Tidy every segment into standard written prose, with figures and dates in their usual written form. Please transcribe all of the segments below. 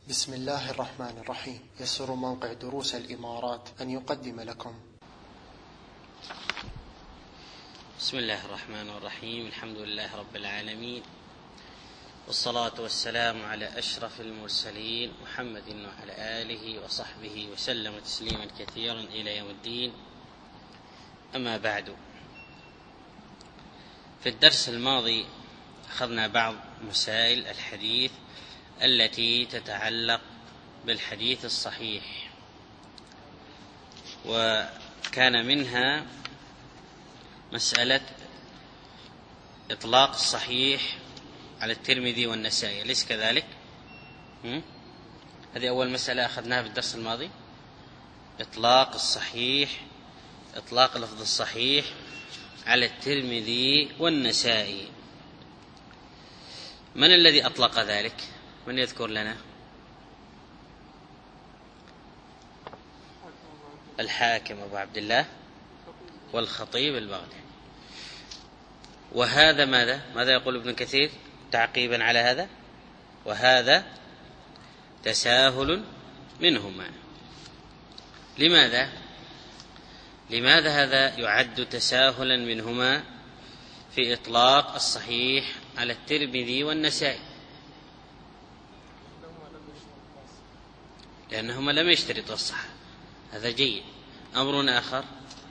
بسم الله الرحمن الرحيم. يسر موقع دروس الإمارات أن يقدم لكم. بسم الله الرحمن الرحيم. الحمد لله رب العالمين، والصلاة والسلام على أشرف المرسلين محمد وعلى آله وصحبه وسلم تسليما كثيرا إلى يوم الدين. أما بعد، في الدرس الماضي أخذنا بعض مسائل الحديث التي تتعلق بالحديث الصحيح، وكان منها مسألة إطلاق الصحيح على الترمذي والنسائي، أليس كذلك؟ هذه أول مسألة أخذناها في الدرس الماضي، إطلاق الصحيح، إطلاق لفظ الصحيح على الترمذي والنسائي. من الذي أطلق ذلك؟ من يذكر لنا؟ الحاكم أبو عبد الله والخطيب البغدادي. وهذا ماذا يقول ابن كثير تعقيبا على هذا؟ وهذا تساهل منهما. لماذا هذا يعد تساهلا منهما في إطلاق الصحيح على الترمذي والنسائي؟ لأنهما لم يشترطوا الصحة، هذا جيد. أمر آخر،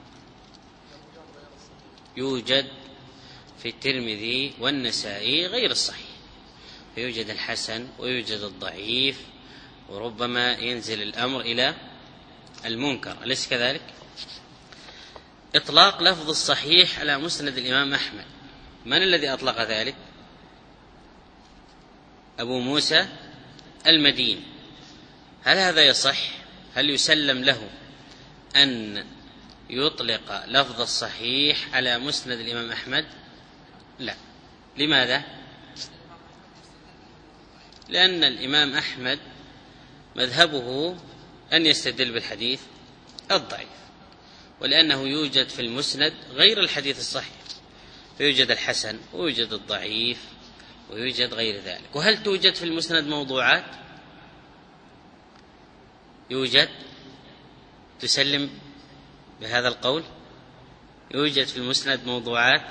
يوجد في الترمذي والنسائي غير الصحيح، فيوجد الحسن ويوجد الضعيف، وربما ينزل الأمر إلى المنكر، أليس كذلك؟ إطلاق لفظ الصحيح على مسند الإمام أحمد، من الذي أطلق ذلك؟ أبو موسى المديني. هل هذا يصح؟ هل يسلم له أن يطلق لفظ الصحيح على مسند الإمام أحمد؟ لا. لماذا؟ لأن الإمام أحمد مذهبه أن يستدل بالحديث الضعيف، ولأنه يوجد في المسند غير الحديث الصحيح، فيوجد الحسن ويوجد الضعيف ويوجد غير ذلك. وهل توجد في المسند موضوعات؟ يوجد. تسلم بهذا القول؟ يوجد في المسند موضوعات.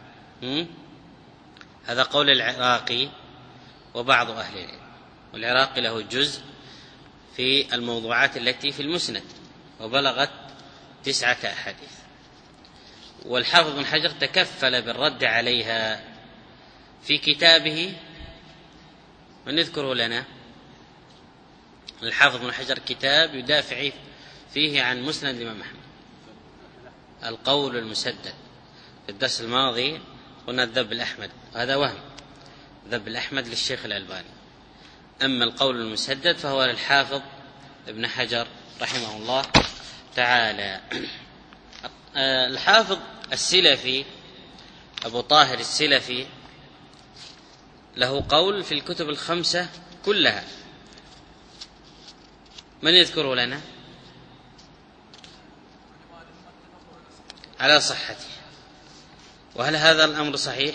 هذا قول العراقي وبعض أهل العلم، والعراقي له جزء في الموضوعات التي في المسند وبلغت 9 أحاديث، والحافظ بن حجر تكفل بالرد عليها في كتابه. من يذكره لنا؟ الحافظ بن حجر كتاب يدافع فيه عن مسند الإمام أحمد، القول المسدد. في الدرس الماضي قلنا الذب الأحمد، هذا وهم، ذب الأحمد للشيخ الألباني، أما القول المسدد فهو للحافظ ابن حجر رحمه الله تعالى. الحافظ السلفي أبو طاهر السلفي له قول في الكتب 5 كلها، من يذكره لنا؟ على صحته. وهل هذا الأمر صحيح؟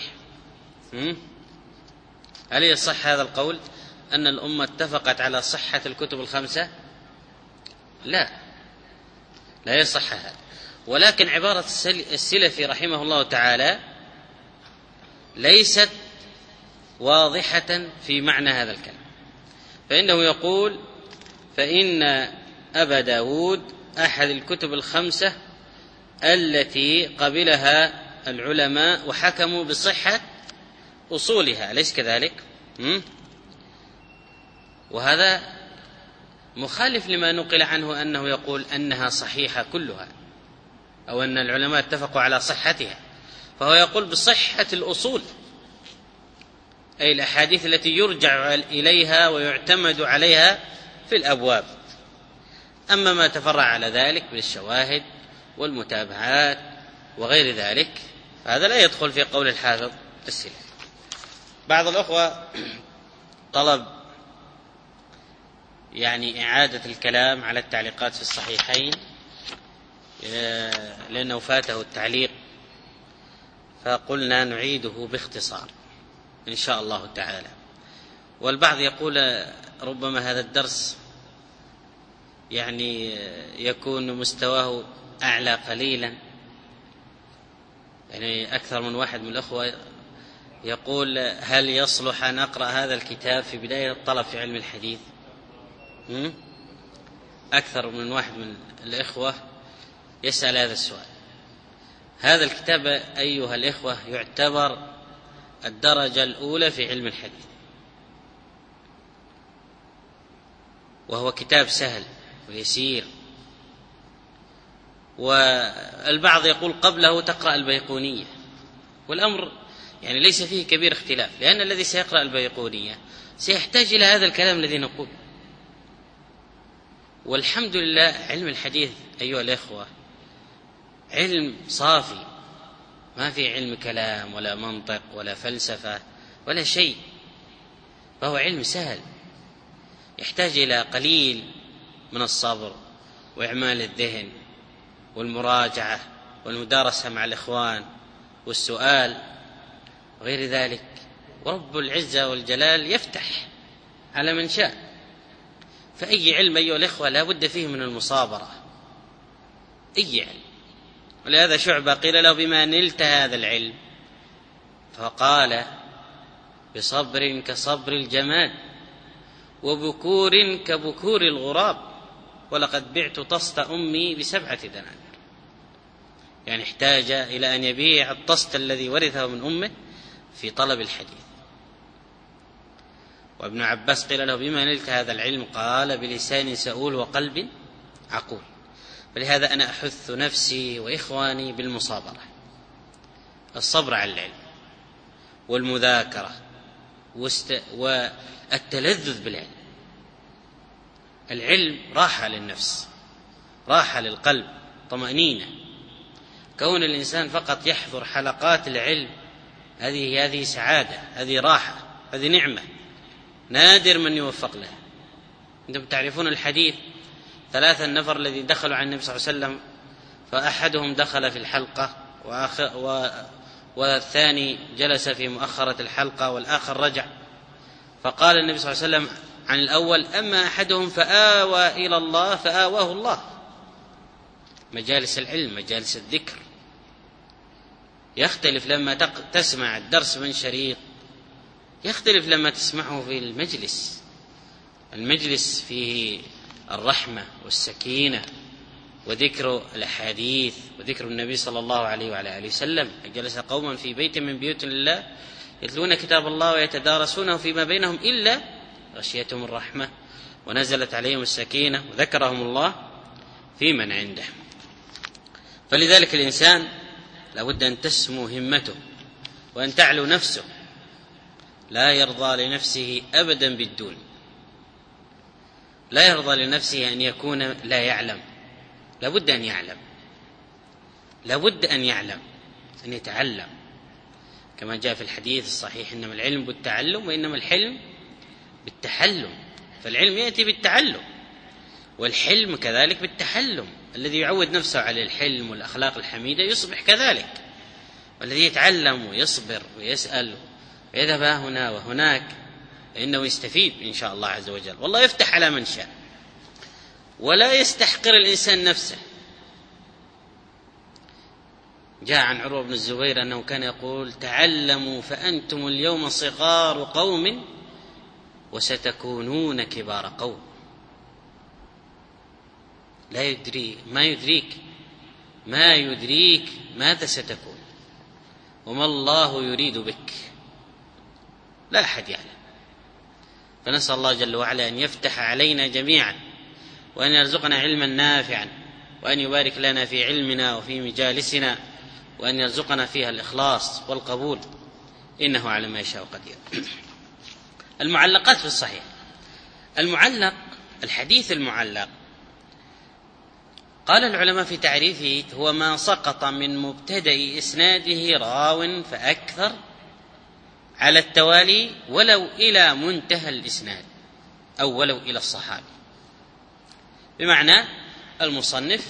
هل يصح هذا القول أن الأمة اتفقت على صحة الكتب 5؟ لا يصح هذا. ولكن عبارة السلفي رحمه الله تعالى ليست واضحة في معنى هذا الكلام، فإنه يقول: فإن أبا داود أحد الكتب 5 التي قبلها العلماء وحكموا بصحة أصولها، أليس كذلك؟ وهذا مخالف لما نقل عنه أنه يقول أنها صحيحة كلها، أو أن العلماء اتفقوا على صحتها، فهو يقول بصحة الأصول، أي الأحاديث التي يرجع إليها ويعتمد عليها في الأبواب. أما ما تفرع على ذلك من الشواهد والمتابعات وغير ذلك هذا لا يدخل في قول الحافظ السلفي. بعض الأخوة طلب إعادة الكلام على التعليقات في الصحيحين لأنه فاته التعليق، فقلنا نعيده باختصار إن شاء الله تعالى. والبعض يقول ربما هذا الدرس يعني يكون مستواه أعلى قليلا، يعني أكثر من واحد من الأخوة يقول هل يصلح أن أقرأ هذا الكتاب في بداية الطلب في علم الحديث؟ أكثر من واحد من الإخوة يسأل هذا السؤال. هذا الكتاب أيها الإخوة يعتبر الدرجة الأولى في علم الحديث، وهو كتاب سهل ويسير، والبعض يقول قبله تقرأ البيقونية، والأمر يعني ليس فيه كبير اختلاف، لأن الذي سيقرأ البيقونية سيحتاج إلى هذا الكلام الذي نقول. والحمد لله علم الحديث أيها الإخوة علم صافي، ما في علم كلام ولا منطق ولا فلسفة ولا شيء، فهو علم سهل يحتاج إلى قليل من الصبر وإعمال الذهن والمراجعة والمدارسة مع الإخوان والسؤال وغير ذلك. ورب العزة والجلال يفتح على من شاء، فأي علم أيها الإخوة لا بد فيه من المصابرة، أي علم. ولهذا شعبة قيل له بما نلت هذا العلم؟ فقال بصبر كصبر الجماد وبكور كبكور الغراب، ولقد بعت طست أمي ب7 دنانير. يعني احتاج إلى أن يبيع الطست الذي ورثه من أمه في طلب الحديث. وابن عباس قيل له بما نلت هذا العلم؟ قال بلسان سؤول وقلب عقول. فلهذا أنا أحث نفسي وإخواني بالمصابرة، الصبر على العلم والمذاكرة والتلذذ بالعلم. العلم راحة للنفس، راحة للقلب، طمأنينة. كون الإنسان فقط يحضر حلقات العلم هذه سعادة، هذه راحة، هذه نعمة، نادر من يوفق لها. أنتم تعرفون الحديث 3 النفر الذي دخلوا على النبي صلى الله عليه وسلم، فأحدهم دخل في الحلقة والثاني جلس في مؤخرة الحلقة والآخر رجع. فقال النبي صلى الله عليه وسلم عن الأول أما أحدهم فآوى إلى الله فآواه الله. مجالس العلم، مجالس الذكر يختلف لما تسمع الدرس من شريط، يختلف لما تسمعه في المجلس. المجلس فيه الرحمة والسكينة وذكر الأحاديث وذكر النبي صلى الله عليه وعلى آله وسلم. جلس قوما في بيت من بيوت الله يتلون كتاب الله ويتدارسونه فيما بينهم إلا غشيتهم الرحمة ونزلت عليهم السكينة وذكرهم الله في من عنده. فلذلك الإنسان لابد أن تسمو همته وأن تعلو نفسه، لا يرضى لنفسه أبدا بالدون، لا يرضى لنفسه أن يكون لا يعلم، لابد أن يعلم، لابد أن يعلم، أن يتعلم، كما جاء في الحديث الصحيح إنما العلم بالتعلم وإنما الحلم بالتحلم. فالعلم يأتي بالتعلم، والحلم كذلك بالتحلم. الذي يعود نفسه على الحلم والأخلاق الحميدة يصبح كذلك، والذي يتعلم ويصبر ويسأل ويذهب هنا وهناك فإنه يستفيد إن شاء الله عز وجل، والله يفتح على من شاء. ولا يستحقر الإنسان نفسه. جاء عن عروة بن الزبير أنه كان يقول تعلموا فأنتم اليوم صغار قوم وستكونون كبار قوم. لا يدري ما يدريك ماذا ستكون وما الله يريد بك، لا أحد يعلم. فنسأل الله جل وعلا أن يفتح علينا جميعا وأن يرزقنا علما نافعا وأن يبارك لنا في علمنا وفي مجالسنا وأن يرزقنا فيها الإخلاص والقبول، إنه على ما يشاء قدير. المعلقات في الصحيح. المعلق، الحديث المعلق، قال العلماء في تعريفه هو ما سقط من مبتدأ إسناده راو فأكثر على التوالي ولو إلى منتهى الإسناد أو ولو إلى الصحابي. بمعنى المصنف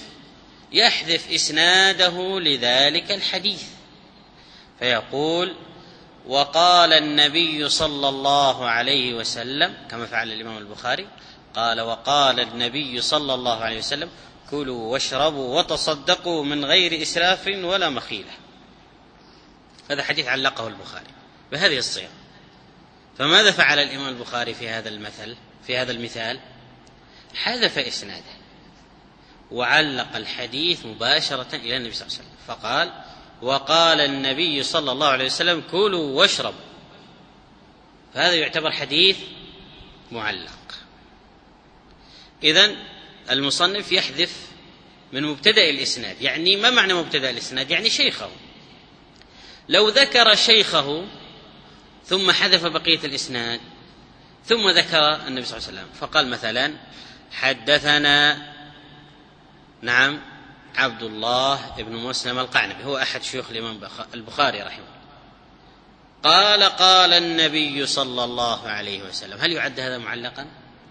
يحذف إسناده لذلك الحديث فيقول وقال النبي صلى الله عليه وسلم، كما فعل الإمام البخاري، قال وقال النبي صلى الله عليه وسلم: كلوا واشربوا وتصدقوا من غير إسراف ولا مخيلة. هذا حديث علقه البخاري بهذه الصيغة. فماذا فعل الإمام البخاري في هذا المثال؟ حذف إسناده وعلق الحديث مباشرة إلى النبي صلى الله عليه وسلم، فقال: وقال النبي صلى الله عليه وسلم: كلوا واشربوا. فهذا يعتبر حديث معلق. إذن المصنف يحذف من مبتدأ الإسناد. يعني ما معنى مبتدأ الإسناد؟ يعني شيخه. لو ذكر شيخه ثم حذف بقية الإسناد ثم ذكر النبي صلى الله عليه وسلم، فقال مثلا: حدثنا عبد الله بن مسلم القعنبي، هو أحد شيوخ الإمام البخاري رحمه الله، قال النبي صلى الله عليه وسلم. هل يعد هذا معلقا؟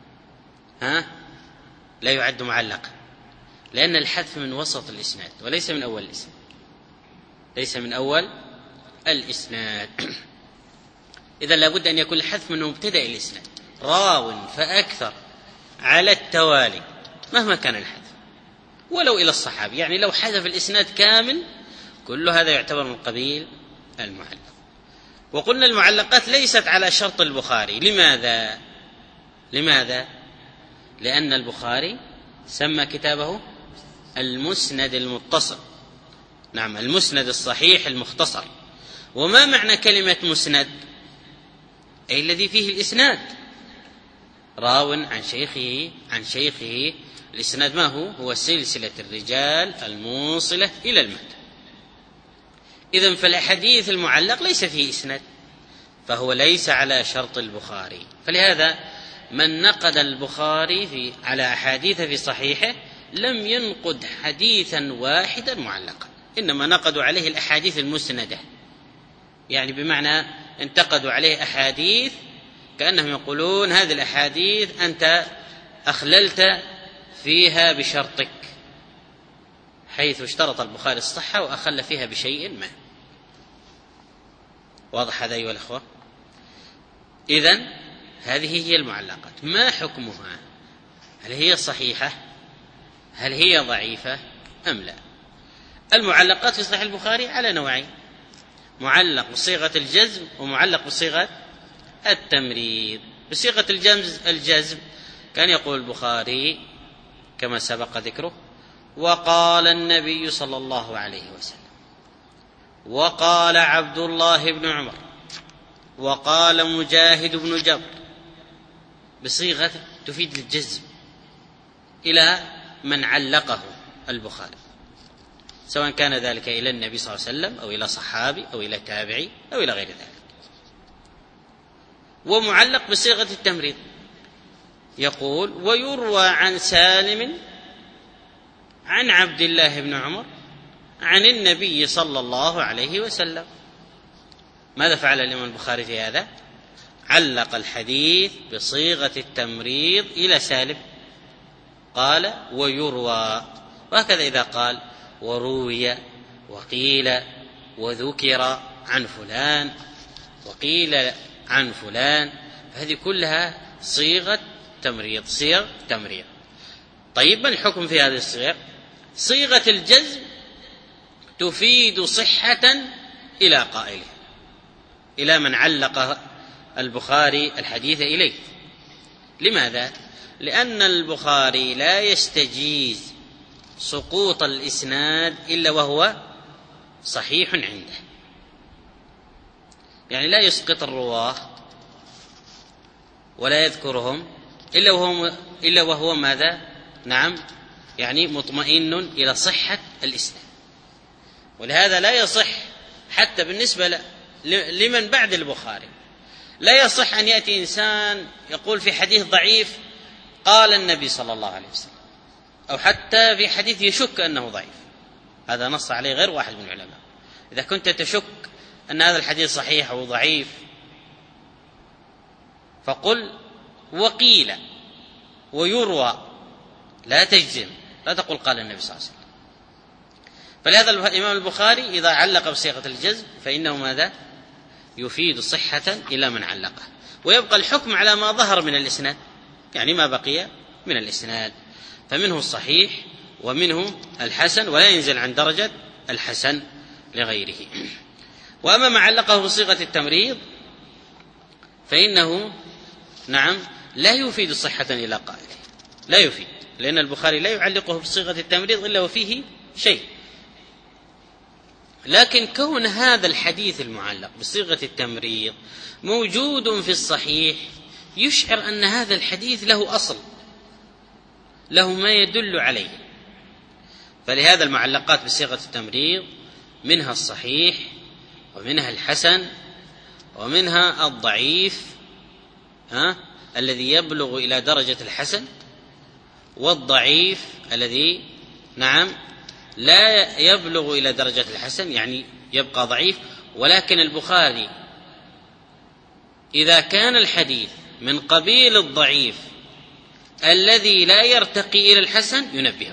لا يعد معلقا، لأن الحذف من وسط الإسناد وليس من أول الإسناد، ليس من أول الإسناد. إذن لابد أن يكون الحذف من مبتدأ الإسناد، راو فأكثر على التوالي مهما كان الحذف، ولو إلى الصحابي. يعني لو حذف الإسناد كامل كل هذا يعتبر من قبيل المعلق. وقلنا المعلقات ليست على شرط البخاري. لماذا؟ لأن البخاري سمى كتابه المسند المتصل، المسند الصحيح المختصر. وما معنى كلمة مسند؟ أي الذي فيه الإسناد، راو عن شيخه. الإسناد ما هو سلسلة الرجال الموصلة إلى المتن. إذن فالحديث المعلق ليس فيه إسناد، فهو ليس على شرط البخاري. فلهذا من نقد البخاري على أحاديث في صحيحه لم ينقد حديثا واحدا معلقا، إنما نقدوا عليه الأحاديث المسندة. يعني بمعنى انتقدوا عليه أحاديث كأنهم يقولون: هذه الأحاديث أنت أخللت فيها بشرطك، حيث اشترط البخاري الصحة وأخل فيها بشيء ما. واضح هذا أيها الأخوة؟ إذن هذه هي المعلقات. ما حكمها؟ هل هي صحيحة؟ هل هي ضعيفة أم لا؟ المعلقات في صحيح البخاري على نوعين: معلق بصيغة الجزم ومعلق بصيغة التمريض. بصيغة الجزم كان يقول البخاري كما سبق ذكره: وقال النبي صلى الله عليه وسلم، وقال عبد الله بن عمر، وقال مجاهد بن جبر، بصيغة تفيد الجزم إلى من علقه البخاري، سواء كان ذلك إلى النبي صلى الله عليه وسلم أو إلى صحابي أو إلى تابعي أو إلى غير ذلك. ومعلق بصيغة التمريض يقول: ويروى عن سالم عن عبد الله بن عمر عن النبي صلى الله عليه وسلم. ماذا فعل الإمام البخاري في هذا؟ علق الحديث بصيغة التمريض إلى سالم، قال: ويروى. وهكذا إذا قال: وروي، وقيل، وذكر عن فلان، وقيل عن فلان، فهذه كلها صيغة تمريض، صيغ تمريض. طيب، ما الحكم في هذه الصيغ؟ صيغة الجزم تفيد صحة إلى قائله، إلى من علق البخاري الحديث إليه. لماذا؟ لأن البخاري لا يستجيز سقوط الإسناد إلا وهو صحيح عنده. يعني لا يسقط الرواه ولا يذكرهم إلا وهو ماذا؟ يعني مطمئن إلى صحة الإسناد. ولهذا لا يصح حتى بالنسبة لمن بعد البخاري، لا يصح أن يأتي إنسان يقول في حديث ضعيف: قال النبي صلى الله عليه وسلم، أو حتى في حديث يشك أنه ضعيف. هذا نص عليه غير واحد من العلماء. إذا كنت تشك أن هذا الحديث صحيح أو ضعيف فقل وقيل ويروى، لا تجزم، لا تقول قال النبي صلى الله عليه وسلم. فلهذا الإمام البخاري إذا علق بصيغة الجزم فإنه ماذا؟ يفيد صحة إلى من علقه، ويبقى الحكم على ما ظهر من الإسناد، يعني ما بقي من الإسناد، فمنه الصحيح ومنه الحسن، ولا ينزل عن درجة الحسن لغيره. وأما ما علقه بصيغة التمريض فإنه نعم لا يفيد صحة إلى قائله، لا يفيد، لأن البخاري لا يعلقه بصيغة التمريض إلا وفيه شيء. لكن كون هذا الحديث المعلق بصيغة التمريض موجود في الصحيح يشعر أن هذا الحديث له أصل، له ما يدل عليه. فلهذا المعلقات بصيغة التمريض منها الصحيح ومنها الحسن ومنها الضعيف الذي يبلغ إلى درجة الحسن، والضعيف الذي نعم لا يبلغ إلى درجة الحسن، يعني يبقى ضعيف. ولكن البخاري إذا كان الحديث من قبيل الضعيف الذي لا يرتقي إلى الحسن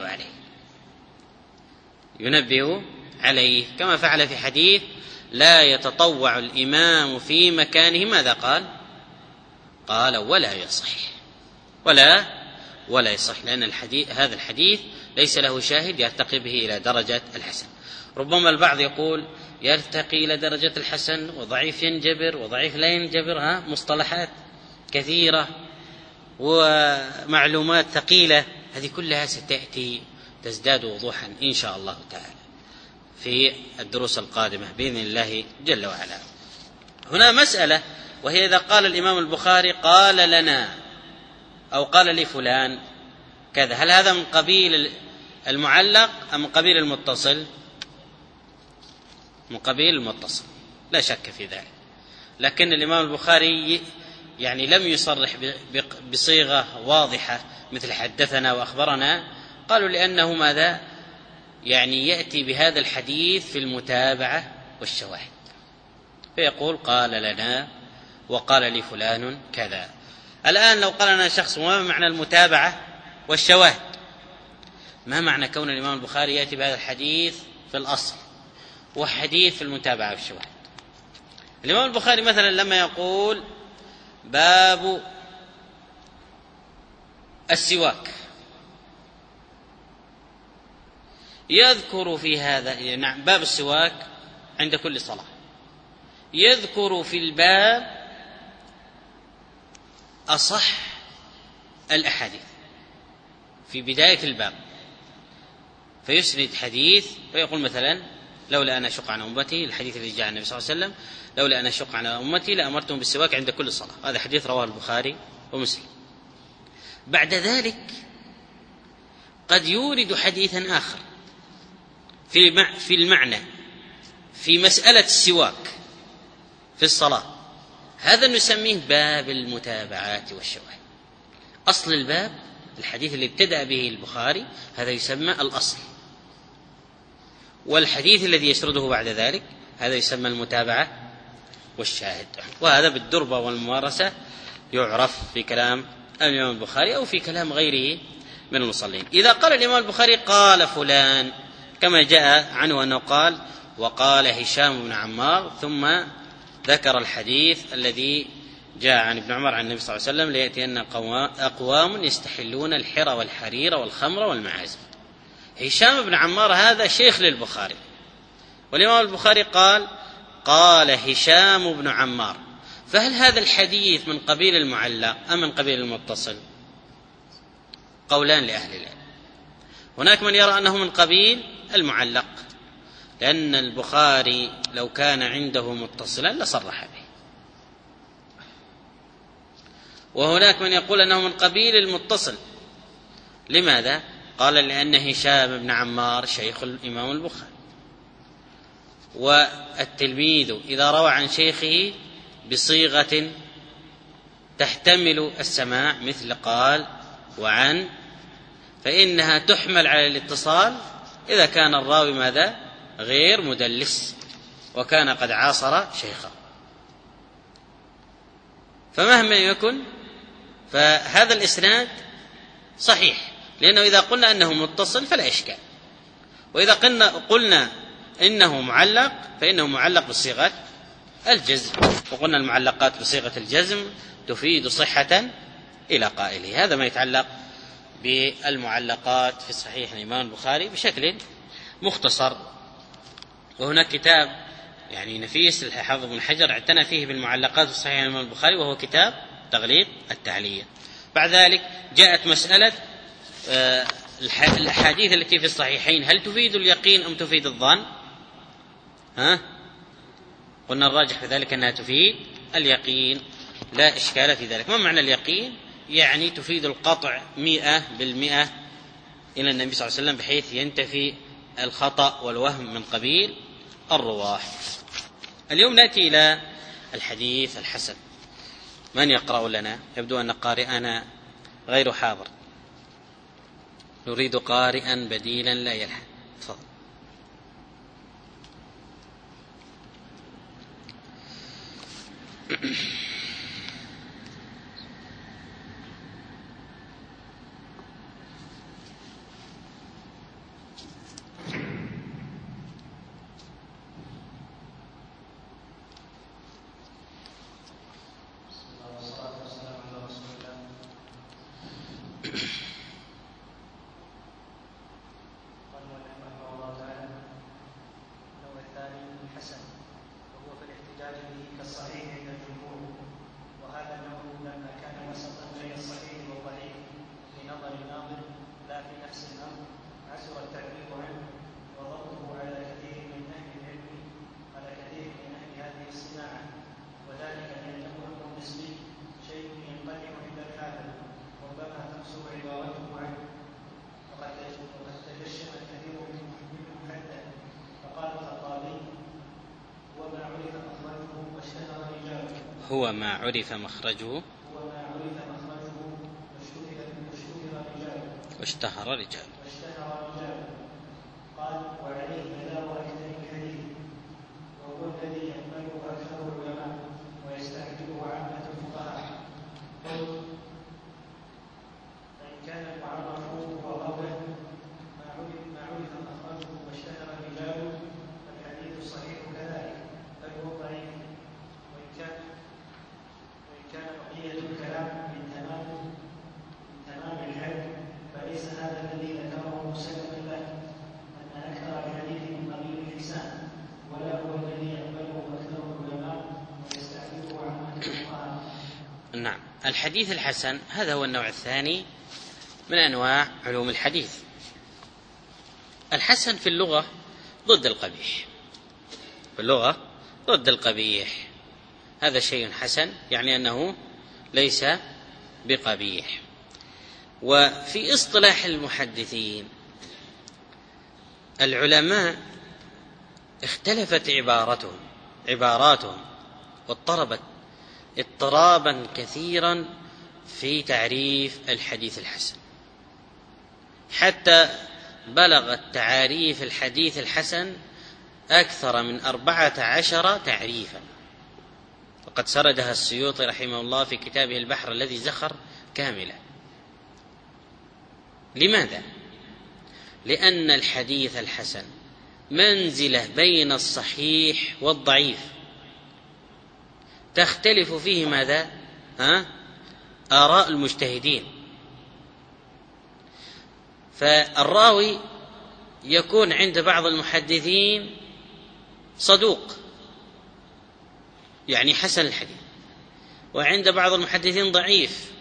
ينبه عليه، كما فعل في حديث لا يتطوع الإمام في مكانه، ماذا قال ولا يصح، لأن هذا الحديث ليس له شاهد يرتقي به إلى درجة الحسن. ربما البعض يقول يرتقي إلى درجة الحسن وضعيف ينجبر وضعيف لا ينجبر، مصطلحات كثيرة ومعلومات ثقيلة، هذه كلها ستأتي تزداد وضوحا إن شاء الله تعالى في الدروس القادمة بإذن الله جل وعلا. هنا مسألة، وهي إذا قال الإمام البخاري قال لنا أو قال لفلان كذا، هل هذا من قبيل المعلق أم من قبيل المتصل؟ من قبيل المتصل لا شك في ذلك، لكن الإمام البخاري يعني لم يصرح بصيغة واضحة مثل حدثنا وأخبرنا، قالوا لأنه ماذا يعني يأتي بهذا الحديث في المتابعة والشواهد، فيقول قال لنا وقال لفلان كذا. الآن لو قال لنا شخص وما معنى المتابعة والشواهد؟ ما معنى كون الإمام البخاري يأتي بهذا الحديث في الأصل وحديث في المتابعة والشواهد؟ الإمام البخاري مثلا لما يقول باب السواك يذكر في هذا، نعم باب السواك عند كل صلاة، يذكر في الباب أصح الأحاديث في بداية الباب، فيسند حديث ويقول مثلا لولا أن أشق عن أمتي، الحديث الذي جاء عن النبي صلى الله عليه وسلم لولا أن أشق عن أمتي لأمرتهم بالسواك عند كل صلاة، هذا حديث رواه البخاري ومسلم. بعد ذلك قد يورد حديثا آخر في المعنى في مسألة السواك في الصلاة، هذا نسميه باب المتابعات والشواهد. أصل الباب الحديث اللي ابتدأ به البخاري هذا يسمى الأصل، والحديث الذي يسرده بعد ذلك هذا يسمى المتابعة والشاهد، وهذا بالدربة والممارسة يعرف في كلام الإمام البخاري أو في كلام غيره من المصلين. إذا قال الإمام البخاري قال فلان كما جاء عنه أنه قال وقال هشام بن عمار، ثم ذكر الحديث الذي جاء عن ابن عمر عن النبي صلى الله عليه وسلم ليأتين أقوام يستحلون الحر والحرير والخمر والمعازف. هشام بن عمار هذا شيخ للبخاري، والإمام البخاري قال هشام بن عمار، فهل هذا الحديث من قبيل المعلق أم من قبيل المتصل؟ قولان لأهل العلم. هناك من يرى أنه من قبيل المعلق، لأن البخاري لو كان عنده متصلا لصرح به، وهناك من يقول أنه من قبيل المتصل. لماذا؟ قال لأن هشام بن عمار شيخ الإمام البخاري، والتلميذ إذا روى عن شيخه بصيغة تحتمل السماع مثل قال وعن، فإنها تحمل على الاتصال إذا كان الراوي ماذا؟ غير مدلس وكان قد عاصر شيخه. فمهما يكن فهذا الإسناد صحيح، لأنه إذا قلنا أنه متصل فلا إشكال، وإذا قلنا إنه معلق فإنه معلق بالصيغة الجزم، وقلنا المعلقات بصيغة الجزم تفيد صحة إلى قائله. هذا ما يتعلق بالمعلقات في صحيح الإمام البخاري بشكل مختصر. وهناك كتاب يعني نفيس الحافظ بن حجر اعتنى فيه بالمعلقات في صحيح الإمام البخاري، وهو كتاب تغليق التعليق. بعد ذلك جاءت مسألة الأحاديث التي في الصحيحين هل تفيد اليقين أم تفيد الظن؟ قلنا الراجح في ذلك أنها تفيد اليقين، لا إشكال في ذلك. ما معنى اليقين؟ يعني تفيد القطع 100% إلى النبي صلى الله عليه وسلم، بحيث ينتفي الخطأ والوهم من قبيل الرواة. اليوم نأتي إلى الحديث الحسن. من يقرأ لنا؟ يبدو أن قارئنا غير حاضر، نريد قارئا بديلا لا يلحن. تفضل. هو ما عرف مخرجه واشتهر رجال. قال وعليه بلاغ أكثر الحديث، وهو الذي يقبله أكثر العلماء ويستعجله عامة الفقهاء. قلت فإن كان المعرف هو قوله ما عرف مخرجه واشتهر رجال فالحديث الصحيح كذلك، بل هو ضعيف، وإن كان بقية الكلام من تمام الحلم فليس هذا الذي ذكره مسلما له أن أكثر الحديث من قبيل الحسان، ولا هو الذي يقبله أكثر العلماء ويستعمله عامة الفقهاء. نعم، الحديث الحسن هذا هو النوع الثاني من أنواع علوم الحديث. الحسن في اللغة ضد القبيح، في اللغة ضد القبيح. هذا شيء حسن يعني أنه ليس بقبيح. وفي اصطلاح المحدثين العلماء اختلفت عباراتهم واضطربت اضطرابا كثيرا في تعريف الحديث الحسن، حتى بلغت تعاريف الحديث الحسن أكثر من 14 تعريفا، وقد سردها السيوطي رحمه الله في كتابه البحر الذي زخر كاملا. لماذا؟ لأن الحديث الحسن منزلة بين الصحيح والضعيف، تختلف فيه ماذا؟ آراء المجتهدين. فالراوي يكون عند بعض المحدثين صدوق يعني حسن الحديث، وعند بعض المحدثين ضعيف،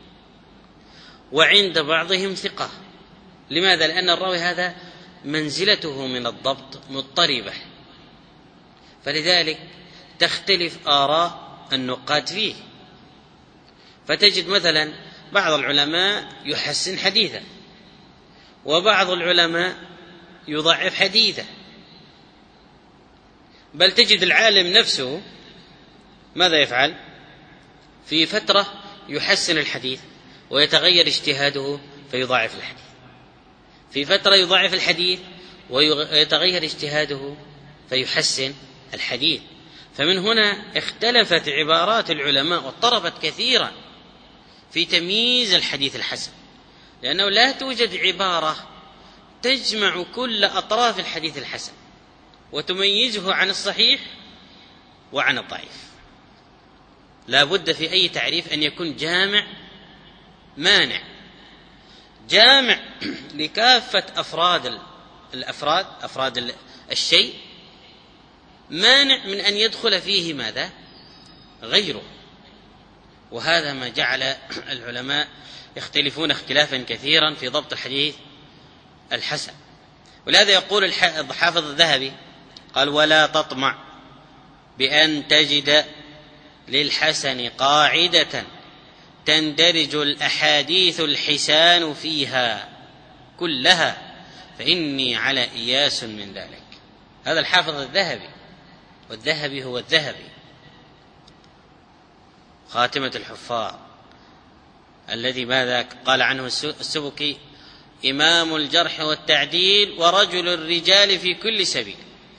وعند بعضهم ثقة. لماذا؟ لأن الراوي هذا منزلته من الضبط مضطربة، فلذلك تختلف آراء النقاد فيه. فتجد مثلا بعض العلماء يحسن حديثا، وبعض العلماء يضعف حديثا، بل تجد العالم نفسه ماذا يفعل؟ في فترة يحسن الحديث ويتغير اجتهاده فيضاعف الحديث، في فترة يضاعف الحديث ويتغير اجتهاده فيحسن الحديث. فمن هنا اختلفت عبارات العلماء واضطربت كثيرا في تمييز الحديث الحسن، لأنه لا توجد عبارة تجمع كل أطراف الحديث الحسن وتميزه عن الصحيح وعن الضعيف. لا بد في أي تعريف أن يكون جامع مانع، جامع لكافة أفراد الشيء، مانع من أن يدخل فيه ماذا؟ غيره. وهذا ما جعل العلماء يختلفون اختلافا كثيرا في ضبط الحديث الحسن. ولهذا يقول الحافظ الذهبي قال: ولا تطمع بأن تجد للحسن قاعدة تندرج الأحاديث الحسان فيها كلها، فإني على إياس من ذلك. هذا الحافظ الذهبي، والذهبي هو الذهبي خاتمة الحفاظ، الذي ماذا قال عنه السبكي: إمام الجرح والتعديل ورجل الرجال في كل سبيل،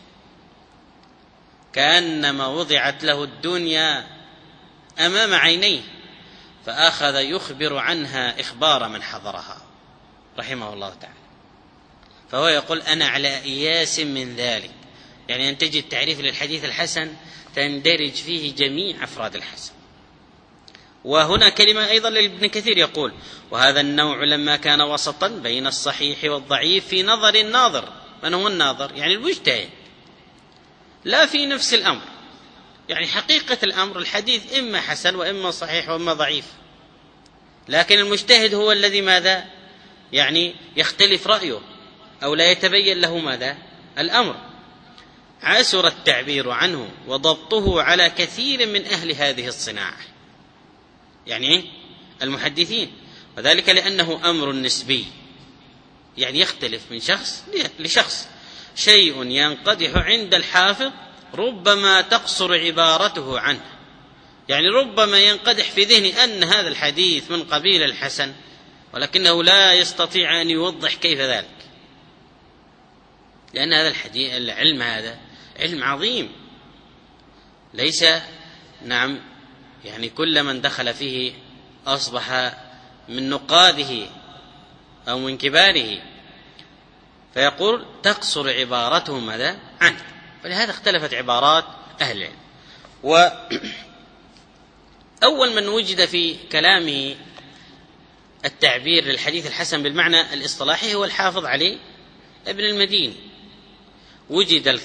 كأنما وضعت له الدنيا أمام عينيه فأخذ يخبر عنها إخبار من حضرها، رحمه الله تعالى. فهو يقول: أنا على إياس من ذلك، يعني أن تجد تعريف للحديث الحسن تندرج فيه جميع أفراد الحسن. وهنا كلمة أيضا لابن كثير يقول: وهذا النوع لما كان وسطا بين الصحيح والضعيف في نظر الناظر. من هو الناظر؟ يعني المجتهد، لا في نفس الأمر، يعني حقيقة الأمر الحديث إما حسن وإما صحيح وإما ضعيف، لكن المجتهد هو الذي ماذا؟ يعني يختلف رأيه أو لا يتبين له ماذا؟ الأمر. عسر التعبير عنه وضبطه على كثير من أهل هذه الصناعة، يعني المحدثين، وذلك لأنه أمر نسبي، يعني يختلف من شخص لشخص. شيء ينقدح عند الحافظ ربما تقصر عبارته عنه، يعني ربما ينقدح في ذهنه أن هذا الحديث من قبيل الحسن، ولكنه لا يستطيع أن يوضح كيف ذلك، لأن هذا العلم هذا علم عظيم، ليس يعني كل من دخل فيه أصبح من نقاده أو من كباره. فيقول: تقصر عبارته ماذا؟ عنه. ولهذا اختلفت عبارات أهل العلم. وأول من وجد في كلامه التعبير للحديث الحسن بالمعنى الاصطلاحي هو الحافظ علي ابن المديني. وجد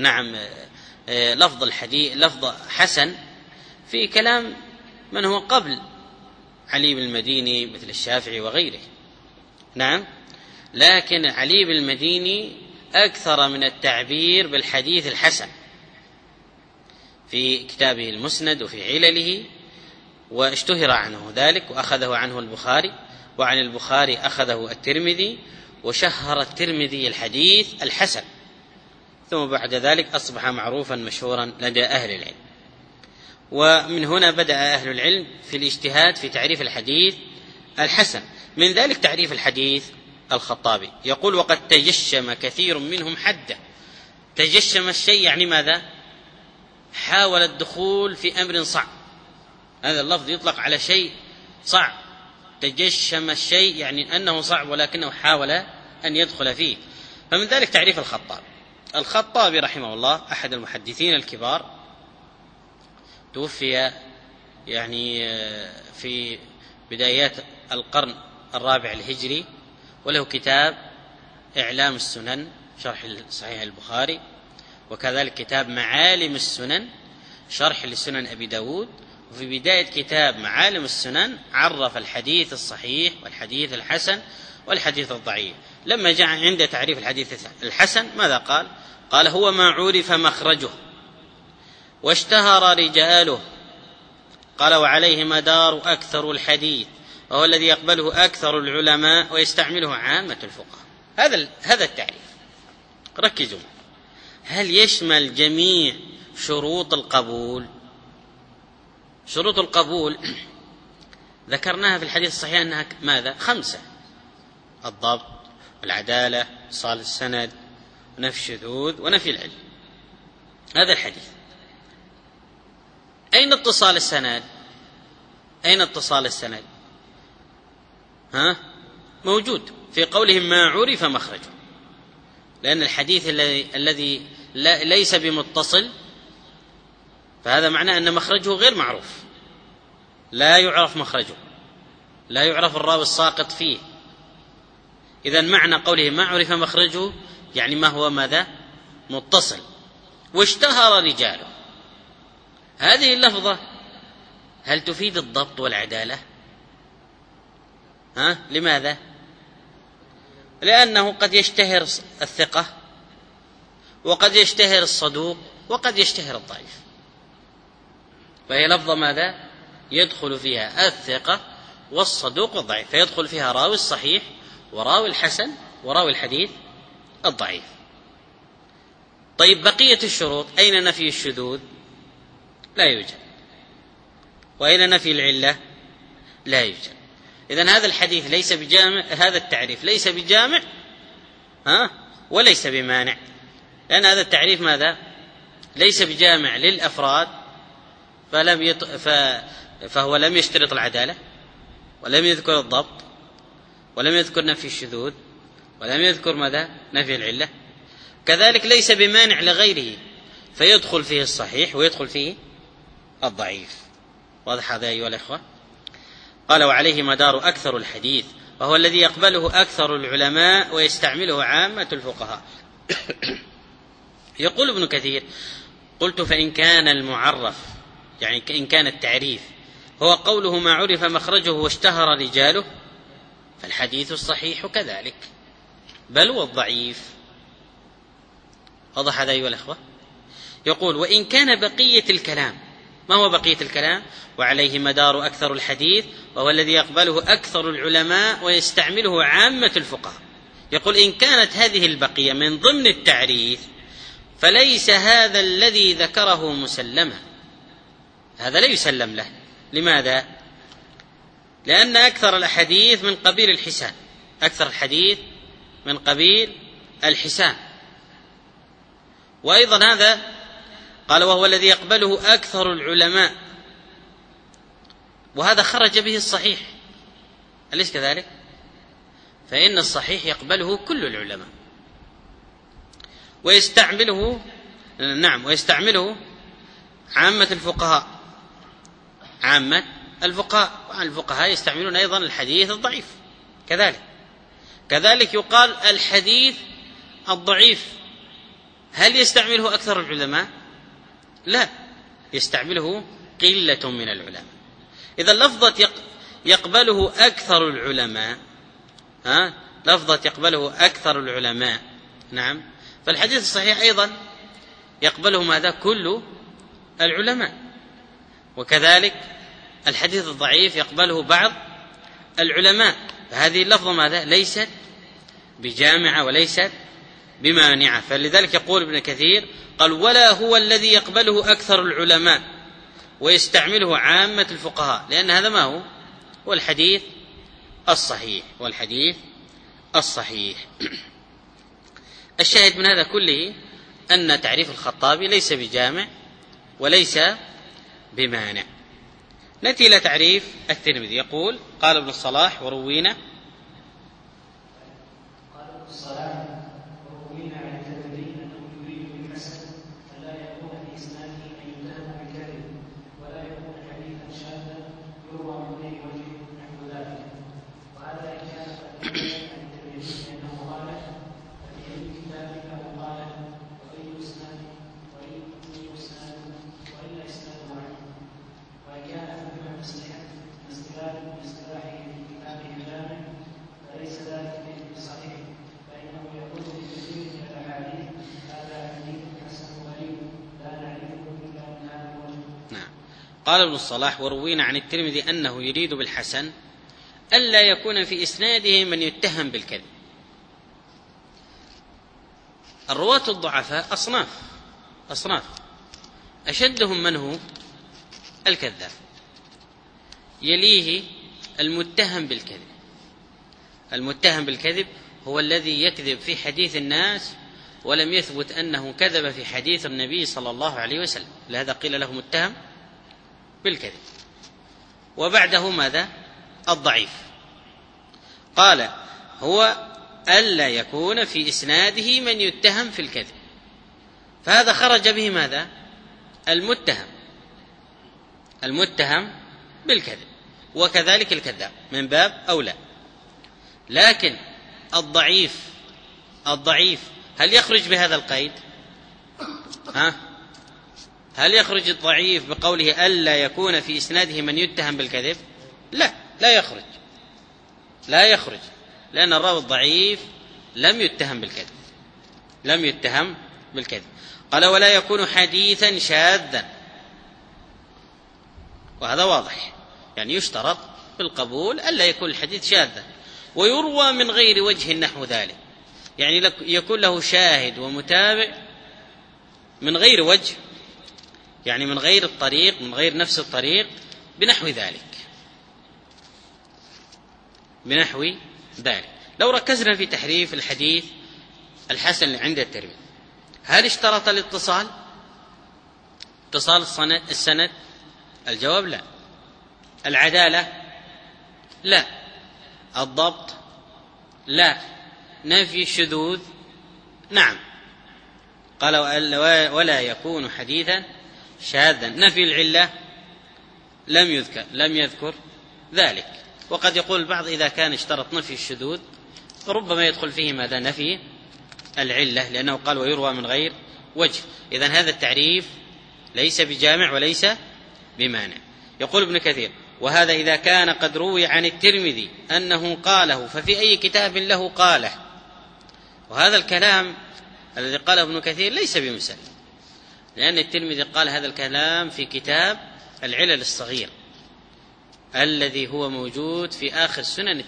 لفظ حسن في كلام من هو قبل علي بن المديني مثل الشافعي وغيره، لكن علي بن المديني أكثر من التعبير بالحديث الحسن في كتابه المسند وفي علله، واشتهر عنه ذلك، وأخذه عنه البخاري، وعن البخاري أخذه الترمذي، وشهر الترمذي الحديث الحسن، ثم بعد ذلك أصبح معروفا مشهورا لدى أهل العلم. ومن هنا بدأ أهل العلم في الاجتهاد في تعريف الحديث الحسن. من ذلك تعريف الحديث الخطابي، يقول: وقد تجشم كثير منهم حده. تجشم الشيء يعني ماذا؟ حاول الدخول في أمر صعب. هذا اللفظ يطلق على شيء صعب. تجشم الشيء يعني أنه صعب ولكنه حاول أن يدخل فيه. فمن ذلك تعريف الخطابي رحمه الله، أحد المحدثين الكبار، توفي يعني في بدايات القرن الرابع الهجري، وله كتاب إعلام السنن شرح صحيح البخاري، وكذلك كتاب معالم السنن شرح لسنن أبي داود. وفي بداية كتاب معالم السنن عرف الحديث الصحيح والحديث الحسن والحديث الضعيف. لما جاء عند تعريف الحديث الحسن ماذا قال؟ قال: هو ما عرف مخرجه واشتهر رجاله، قال: وعليه مدار أكثر الحديث، وهو الذي يقبله أكثر العلماء ويستعمله عامة الفقهاء. هذا التعريف. ركزوا، هل يشمل جميع شروط القبول؟ شروط القبول ذكرناها في الحديث الصحيح أنها ماذا؟ 5: الضبط والعدالة، اتصال السند، ونفي الشذوذ، ونفي العلم. هذا الحديث. أين اتصال السند؟ أين اتصال السند؟ موجود في قولهم ما عرف مخرجه، لأن الحديث الذي ليس بمتصل فهذا معناه أن مخرجه غير معروف، لا يعرف مخرجه، لا يعرف الراوي الساقط فيه. إذن معنى قوله ما عرف مخرجه يعني ما هو ماذا؟ متصل. واشتهر رجاله، هذه اللفظة هل تفيد الضبط والعدالة؟ لماذا؟ لأنه قد يشتهر الثقة، وقد يشتهر الصدوق، وقد يشتهر الضعيف، فهي لفظة ماذا؟ يدخل فيها الثقة والصدوق والضعيف، فيدخل فيها راوي الصحيح وراوي الحسن وراوي الحديث الضعيف. طيب بقية الشروط أين نفي الشذوذ؟ لا يوجد. وأين نفي العلة؟ لا يوجد. إذن هذا الحديث ليس بجامع، هذا التعريف ليس بجامع وليس بمانع، لأن هذا التعريف ماذا؟ ليس بجامع للأفراد، فهو لم يشترط العدالة، ولم يذكر الضبط، ولم يذكر نفي الشذوذ، ولم يذكر ماذا؟ نفي العلة. كذلك ليس بمانع لغيره، فيدخل فيه الصحيح ويدخل فيه الضعيف. واضح هذا أيها الأخوة؟ قال وعليه مدار أكثر الحديث، وهو الذي يقبله أكثر العلماء ويستعمله عامة الفقهاء. يقول ابن كثير: قلت فإن كان المعرف، يعني إن كان التعريف هو قوله ما عرف مخرجه واشتهر رجاله، فالحديث الصحيح كذلك، بل والضعيف. واضح هذا أيها الأخوة؟ يقول وإن كان بقية الكلام، ما هو بقية الكلام؟ وعليه مدار أكثر الحديث، وهو الذي يقبله أكثر العلماء ويستعمله عامة الفقهاء. يقول إن كانت هذه البقية من ضمن التعريف فليس هذا الذي ذكره مسلما، هذا لا يسلم له. لماذا؟ لأن أكثر الأحاديث من قبيل الحسان، أكثر الحديث من قبيل الحسان. وأيضا هذا قال وهو الذي يقبله أكثر العلماء، وهذا خرج به الصحيح، أليس كذلك؟ فإن الصحيح يقبله كل العلماء ويستعمله، ويستعمله عامة الفقهاء، عامة الفقهاء يستعملون أيضا الحديث الضعيف كذلك يقال الحديث الضعيف، هل يستعمله أكثر العلماء؟ لا، يستعمله قلة من العلماء. إذا لفظة يقبله أكثر العلماء، لفظة يقبله أكثر العلماء، نعم، فالحديث الصحيح أيضا يقبله ماذا؟ كل العلماء. وكذلك الحديث الضعيف يقبله بعض العلماء. فهذه اللفظة ماذا؟ ليست بجامعة وليست بمانعة. فلذلك يقول ابن كثير قال ولا هو الذي يقبله أكثر العلماء ويستعمله عامة الفقهاء، لأن هذا ما هو؟ والحديث الصحيح، والحديث الصحيح. الشاهد من هذا كله أن تعريف الخطابي ليس بجامع وليس بمانع. نأتي إلى تعريف الترمذي. يقول قال ابن الصلاح وروينا عن الترمذي انه يريد بالحسن ان لا يكون في اسناده من يتهم بكذب ولا يكون حديثا شاذا يروى من غير وجه نحو ذلك. وهذا ان كان قد بين عن الترمذي انه قال ففي اي كتاب له قال واي اسناد والا اسناد عنه. وان كان فيما باصطلاحه في كتابه جامع فليس ذلك بصحيح، فانه يقول في كثير من الاحاديث هذا حديث حسن غريب لا نعرفه الا من هذا الوجه. نعم. قال ابن الصلاح وروينا عن الترمذي انه يريد بالحسن الا يكون في اسناده من يتهم بالكذب. الرواة الضعفاء اصناف اشدهم من هو؟ الكذاب، يليه المتهم بالكذب. المتهم بالكذب هو الذي يكذب في حديث الناس ولم يثبت أنه كذب في حديث النبي صلى الله عليه وسلم، لهذا قيل له متهم بالكذب. وبعده ماذا؟ الضعيف. قال هو ألا يكون في إسناده من يتهم في الكذب، فهذا خرج به ماذا؟ المتهم، المتهم بالكذب، وكذلك الكذاب من باب أولى. لكن الضعيف هل يخرج بهذا القيد؟ هل يخرج الضعيف بقوله ألا يكون في إسناده من يتهم بالكذب؟ لا يخرج، لأن الراوي الضعيف لم يتهم بالكذب. قال ولا يكون حديثا شاذا، وهذا واضح، يعني يشترط بالقبول ألا يكون الحديث شاذا. ويروى من غير وجه نحو ذلك، يعني يكون له شاهد ومتابع من غير وجه، يعني من غير الطريق، من غير نفس الطريق، بنحو ذلك. لو ركزنا في تحريف الحديث الحسن عند الترمذي، هل اشترط اتصال السند؟ الجواب لا. العدالة؟ لا. الضبط؟ لا. نفي الشذوذ؟ نعم. قال ولا يكون حديثا شاذا. نفي العلة؟ لم يذكر ذلك. وقد يقول البعض إذا كان اشترط نفي الشذوذ ربما يدخل فيه ماذا؟ نفي العلة، لأنه قال ويروى من غير وجه. إذن هذا التعريف ليس بجامع وليس بمانع. يقول ابن كثير وهذا إذا كان قد روي عن الترمذي أنه قاله ففي أي كتاب له قاله. وهذا الكلام الذي قاله ابن كثير ليس بمسلم، لأن الترمذي قال هذا الكلام في كتاب العلل الصغير الذي هو موجود في آخر سنن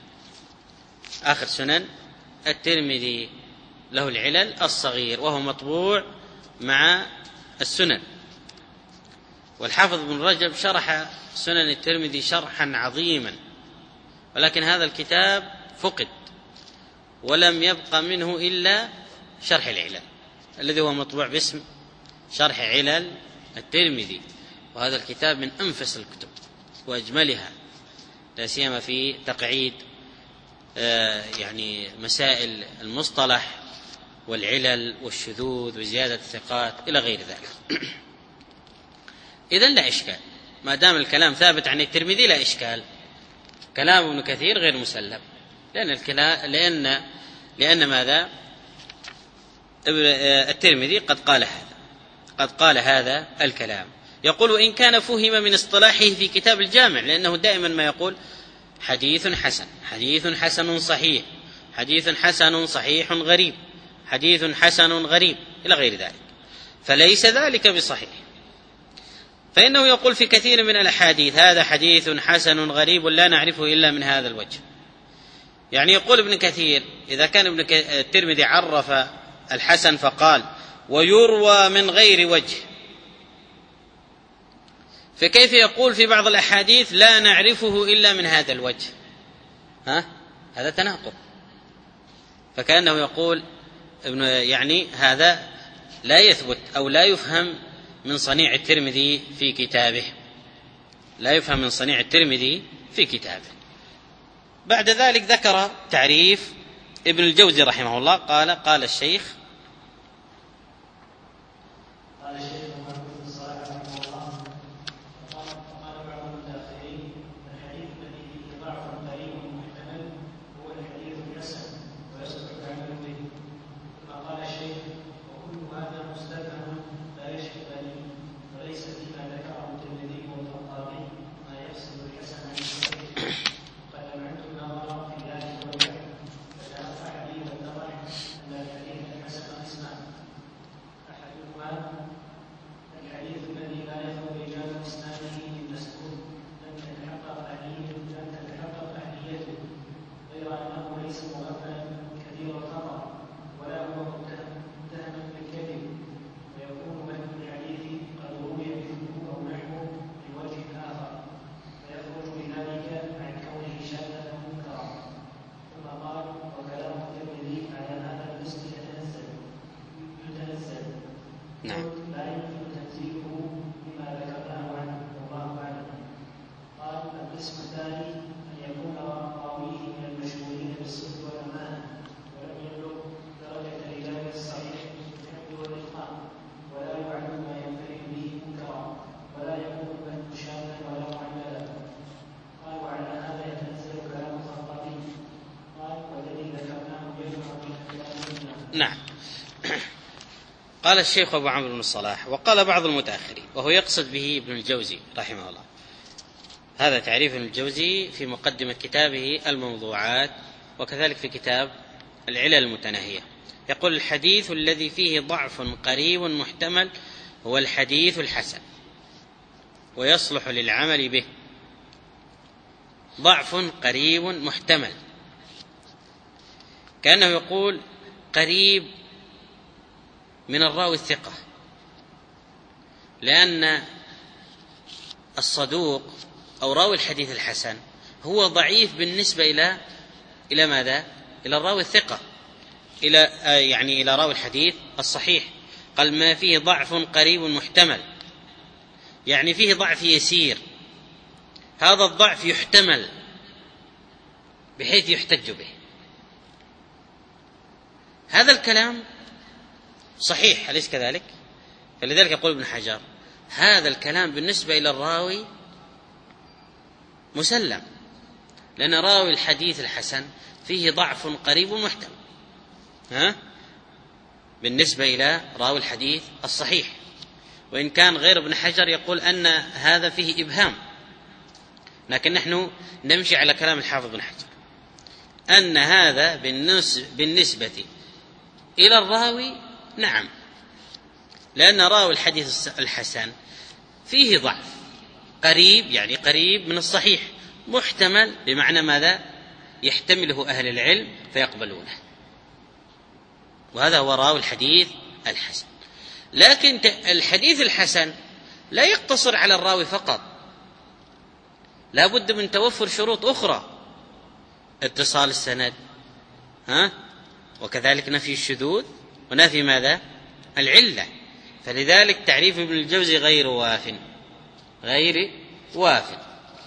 الترمذي له العلل الصغير، وهو مطبوع مع السنن. والحافظ بن رجب شرح سنن الترمذي شرحا عظيما، ولكن هذا الكتاب فقد ولم يبقى منه إلا شرح العلل الذي هو مطبوع باسم شرح علل الترمذي. وهذا الكتاب من أنفس الكتب وأجملها، لا سيما في تقعيد يعني مسائل المصطلح والعلل والشذوذ وزيادة الثقات إلى غير ذلك. إذن لا إشكال، ما دام الكلام ثابت عن الترمذي لا إشكال. كلام ابن كثير غير مسلم، لأن ماذا؟ الترمذي قد قال هذا الكلام. يقول إن كان فهم من اصطلاحه في كتاب الجامع، لأنه دائما ما يقول حديث حسن، حديث حسن صحيح، حديث حسن صحيح غريب، حديث حسن غريب إلى غير ذلك، فليس ذلك بصحيح. فإنه يقول في كثير من الأحاديث هذا حديث حسن غريب لا نعرفه إلا من هذا الوجه. يعني يقول ابن كثير إذا كان الترمذي عرف الحسن فقال ويروى من غير وجه، فكيف يقول في بعض الأحاديث لا نعرفه إلا من هذا الوجه؟ هذا تناقض. فكأنه يقول يعني هذا لا يثبت أو لا يفهم من صنيع الترمذي في كتابه، بعد ذلك ذكر تعريف ابن الجوزي رحمه الله. قال الشيخ ولا يكون من نعم. قال الشيخ أبو عمرو بن الصلاح وقال بعض المتأخرين، وهو يقصد به ابن الجوزي رحمه الله، هذا تعريف ابن الجوزي في مقدمة كتابه الموضوعات، وكذلك في كتاب العلل المتناهية، يقول: الحديث الذي فيه ضعف قريب محتمل هو الحديث الحسن ويصلح للعمل به. ضعف قريب محتمل، كأنه يقول قريب من الراوي الثقة، لأن الصدوق أو راوي الحديث الحسن هو ضعيف بالنسبة إلى ماذا؟ إلى الراوي الثقة، إلى راوي الحديث الصحيح. قال: ما فيه ضعف قريب محتمل، يعني فيه ضعف يسير، هذا الضعف يحتمل بحيث يحتج به. هذا الكلام صحيح، أليس كذلك؟ فلذلك يقول ابن حجر: هذا الكلام بالنسبة إلى الراوي مسلم، لأن راوي الحديث الحسن فيه ضعف قريب محتمل بالنسبة إلى راوي الحديث الصحيح، وإن كان غير ابن حجر يقول أن هذا فيه إبهام، لكن نحن نمشي على كلام الحافظ ابن حجر أن هذا بالنسبة إلى الراوي نعم، لأن راوي الحديث الحسن فيه ضعف قريب، يعني قريب من الصحيح، محتمل بمعنى ماذا؟ يحتمله أهل العلم فيقبلونه، وهذا هو راوي الحديث الحسن. لكن الحديث الحسن لا يقتصر على الراوي فقط، لا بد من توفر شروط أخرى: اتصال السند، وكذلك نفي الشذوذ ونفي ماذا؟ العلة. فلذلك تعريف ابن الجوزي غير واف.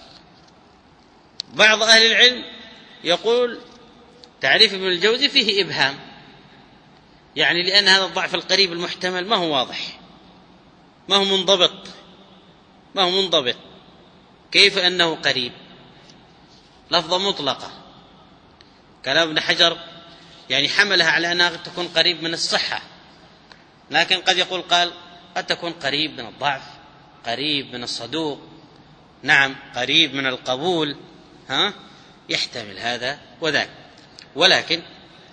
بعض أهل العلم يقول تعريف ابن الجوزي فيه إبهام، يعني لأن هذا الضعف القريب المحتمل ما هو واضح، ما هو منضبط. كيف أنه قريب؟ لفظة مطلقة. كلام ابن حجر يعني حملها على أنها تكون قريب من الصحة، لكن قد يقول قد تكون قريب من الضعف، قريب من الصدوق، نعم قريب من القبول، يحتمل هذا وذاك. ولكن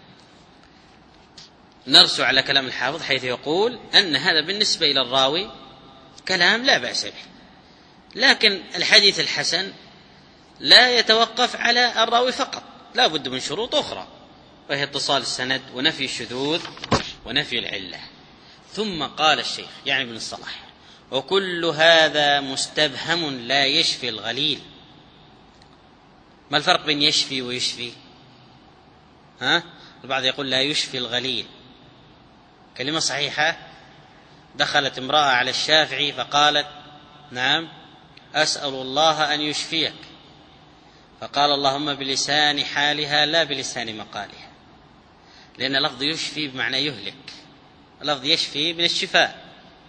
نرسو على كلام الحافظ حيث يقول أن هذا بالنسبة إلى الراوي كلام لا بأس به، لكن الحديث الحسن لا يتوقف على الراوي فقط، لا بد من شروط أخرى، وهي اتصال السند ونفي الشذوذ ونفي العلة. ثم قال الشيخ يعني ابن الصلاح: وكل هذا مستبهم لا يشفي الغليل. ما الفرق بين يشفي ويشفي؟ البعض يقول لا يشفي الغليل، كلمة صحيحة. دخلت امرأة على الشافعي فقالت: نعم أسأل الله أن يشفيك، فقال: اللهم بلسان حالها لا بلسان مقالها، لأن لفظ يشفي بمعنى يهلك، لفظ يشفي من الشفاء،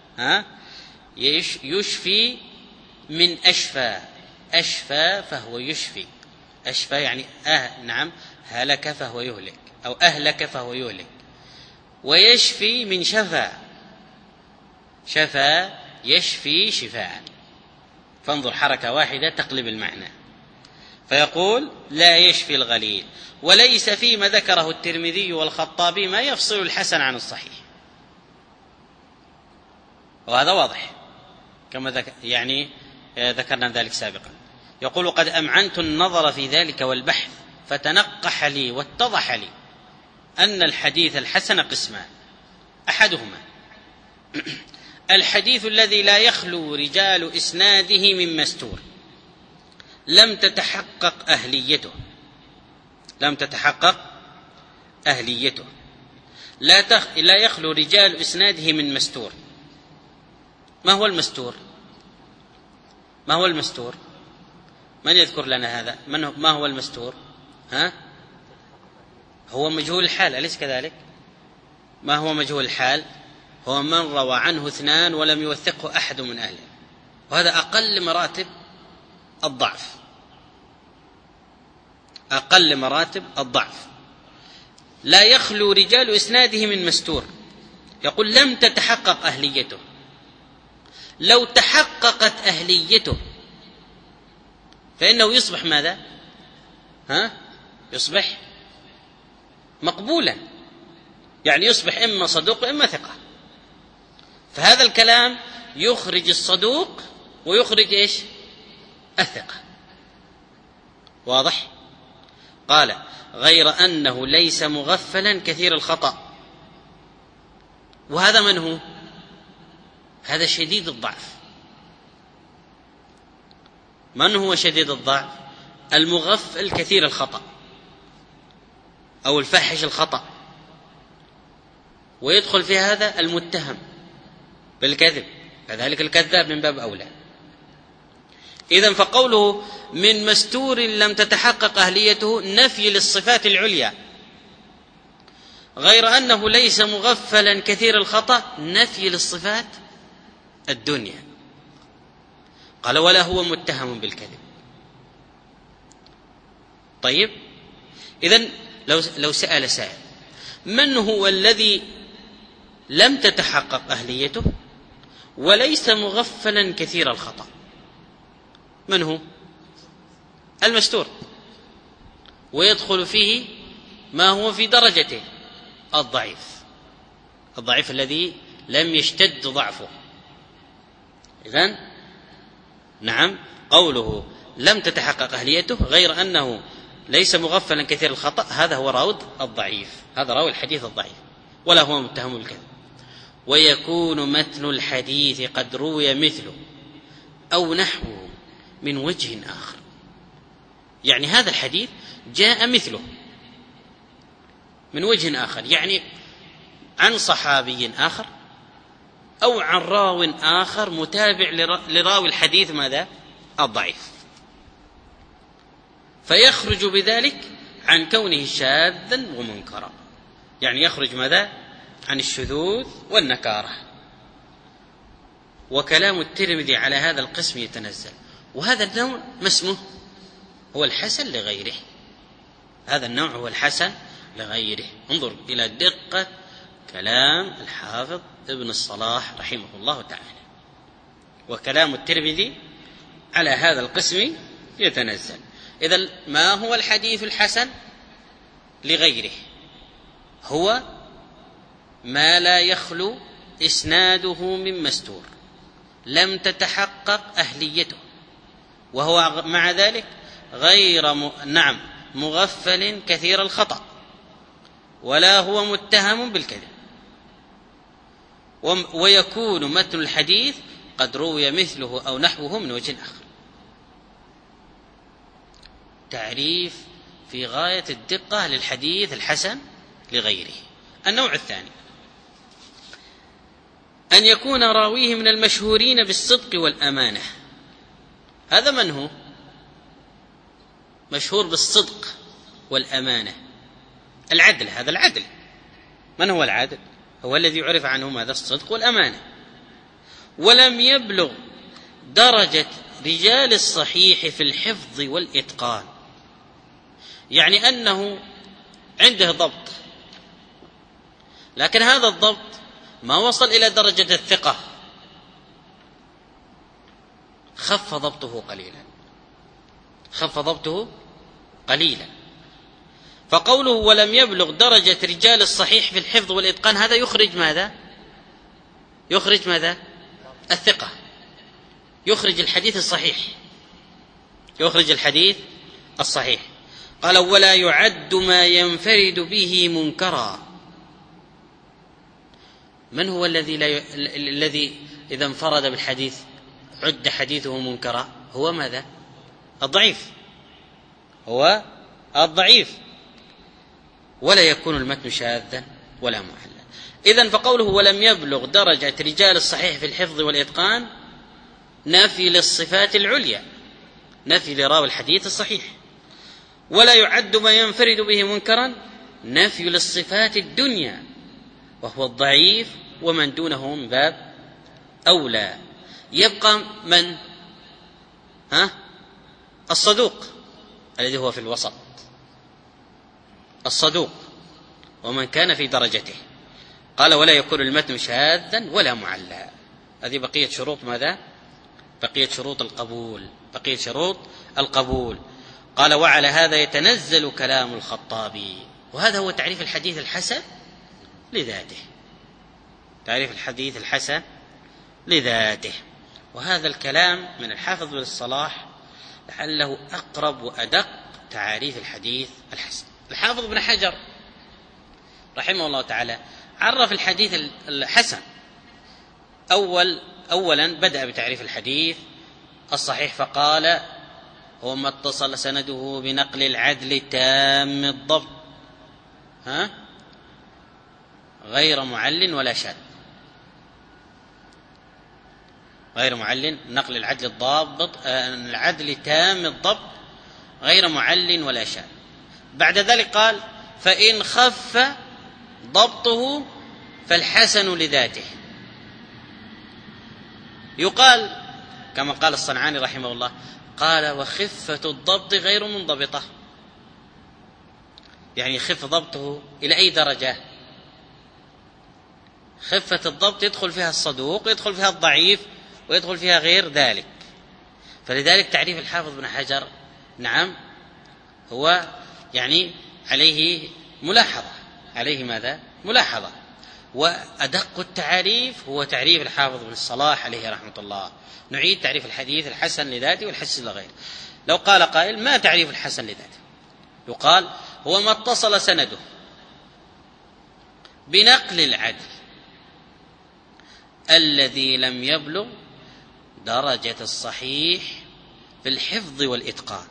يشفي من أشفى فهو يشفي، أشفى يعني نعم هلك فهو يهلك، أو أهلك فهو يهلك. ويشفي من شفى يشفي شفاء، فانظر حركة واحدة تقلب المعنى. فيقول: لا يشفي الغليل، وليس فيما ذكره الترمذي والخطابي ما يفصل الحسن عن الصحيح، وهذا واضح كما يعني ذكرنا ذلك سابقا. يقول: قد أمعنت النظر في ذلك والبحث، فتنقح لي واتضح لي أن الحديث الحسن قسمان: أحدهما الحديث الذي لا يخلو رجال إسناده من مستور، لم تتحقق أهليته، لا يخلو رجال إسناده من مستور. ما هو المستور؟ من يذكر لنا هذا؟ ما هو المستور؟ هو مجهول الحال، أليس كذلك؟ ما هو مجهول الحال؟ هو من روى عنه 2 ولم يوثقه أحد من أهله، وهذا أقل مراتب الضعف. لا يخلو رجال إسناده من مستور، يقول لم تتحقق أهليته. لو تحققت أهليته فإنه يصبح ماذا؟ يصبح مقبولا، يعني يصبح إما صدوق وإما ثقة. فهذا الكلام يخرج الصدوق ويخرج إيش؟ الثقة. واضح؟ قال غير أنه ليس مغفلا كثير الخطأ. وهذا من هو؟ هذا شديد الضعف. من هو شديد الضعف؟ المغفل كثير الخطأ أو الفاحش الخطأ، ويدخل في هذا المتهم بالكذب، كذلك الكذاب من باب أولى. إذن فقوله من مستور لم تتحقق أهليته نفي للصفات العليا، غير أنه ليس مغفلا كثير الخطأ نفي للصفات الدنيا. قال ولا هو متهم بالكذب. طيب، إذن لو سأل سائل من هو الذي لم تتحقق أهليته وليس مغفلا كثير الخطأ؟ من هو؟ المستور، ويدخل فيه ما هو في درجته الضعيف الذي لم يشتد ضعفه. إذن نعم، قوله لم تتحقق أهليته غير أنه ليس مغفلا كثير الخطأ، هذا هو راوي الضعيف، هذا راوي الحديث الضعيف، ولا هو متهم بالكذب. ويكون متن الحديث قد روي مثله أو نحوه من وجه آخر، يعني هذا الحديث جاء مثله من وجه آخر، يعني عن صحابي آخر أو عن راو آخر متابع لراوي الحديث ماذا؟ الضعيف، فيخرج بذلك عن كونه شاذا ومنكرا، يعني يخرج ماذا؟ عن الشذوذ والنكارة. وكلام الترمذي على هذا القسم يتنزل، وهذا النوع ما اسمه؟ هو الحسن لغيره. هذا النوع هو الحسن لغيره. انظر إلى دقة كلام الحافظ ابن الصلاح رحمه الله تعالى. وكلام الترمذي على هذا القسم يتنزل. إذن ما هو الحديث الحسن لغيره؟ هو ما لا يخلو إسناده من مستور لم تتحقق أهليته، وهو مع ذلك غير مغفل كثير الخطأ، ولا هو متهم بالكذب. ويكون متن الحديث قد روي مثله أو نحوه من وجه آخر. تعريف في غاية الدقة للحديث الحسن لغيره. النوع الثاني أن يكون راويه من المشهورين بالصدق والأمانة. هذا من هو؟ مشهور بالصدق والأمانة، العدل. هذا العدل. من هو العدل؟ هو الذي يعرف عنه ماذا؟ الصدق والأمانة. ولم يبلغ درجة رجال الصحيح في الحفظ والإتقان، يعني أنه عنده ضبط، لكن هذا الضبط ما وصل إلى درجة الثقة، خف ضبطه قليلا. فقوله ولم يبلغ درجة رجال الصحيح في الحفظ والإتقان، هذا يخرج ماذا؟ الثقة، يخرج الحديث الصحيح. قال ولا يعد ما ينفرد به منكرا. من هو الذي إذا انفرد بالحديث عد حديثه منكرا؟ هو ماذا؟ الضعيف. ولا يكون المتن شاذا ولا معلا. إذن فقوله ولم يبلغ درجة رجال الصحيح في الحفظ والإتقان نفي للصفات العليا، نفي لراوي الحديث الصحيح. ولا يعد ما ينفرد به منكرا نفي للصفات الدنيا، وهو الضعيف ومن دونه من باب أولى. يبقى من؟ الصدوق الذي هو في الوسط، الصدوق ومن كان في درجته. قال ولا يكون المتن شاذا ولا معلا. هذه بقية شروط ماذا؟ بقية شروط القبول. بقية شروط القبول. قال وعلى هذا يتنزل كلام الخطابي. وهذا هو تعريف الحديث الحسن لذاته. تعريف الحديث الحسن لذاته. وهذا الكلام من الحافظ بن الصلاح لعله أقرب وأدق تعريف الحديث الحسن. الحافظ بن حجر رحمه الله تعالى عرف الحديث الحسن أولا بدأ بتعريف الحديث الصحيح فقال هو ما اتصل سنده بنقل العدل تام الضبط غير معل ولا شاذ. غير معل، نقل العدل الضابط العدل تام الضبط غير معل ولا شاذ. بعد ذلك قال فإن خف ضبطه فالحسن لذاته. يقال كما قال الصنعاني رحمه الله قال وخفة الضبط غير منضبطة، يعني يخف ضبطه إلى أي درجة؟ خفة الضبط يدخل فيها الصدوق ويدخل فيها الضعيف ويدخل فيها غير ذلك. فلذلك تعريف الحافظ بن حجر نعم هو يعني عليه ملاحظة، عليه ماذا؟ ملاحظة. وأدق التعريف هو تعريف الحافظ بن الصلاح عليه رحمة الله. نعيد تعريف الحديث الحسن لذاته والحسن لغيره. لو قال قائل ما تعريف الحسن لذاته؟ يقال هو ما اتصل سنده بنقل العدل الذي لم يبلغ درجة الصحيح في الحفظ والإتقان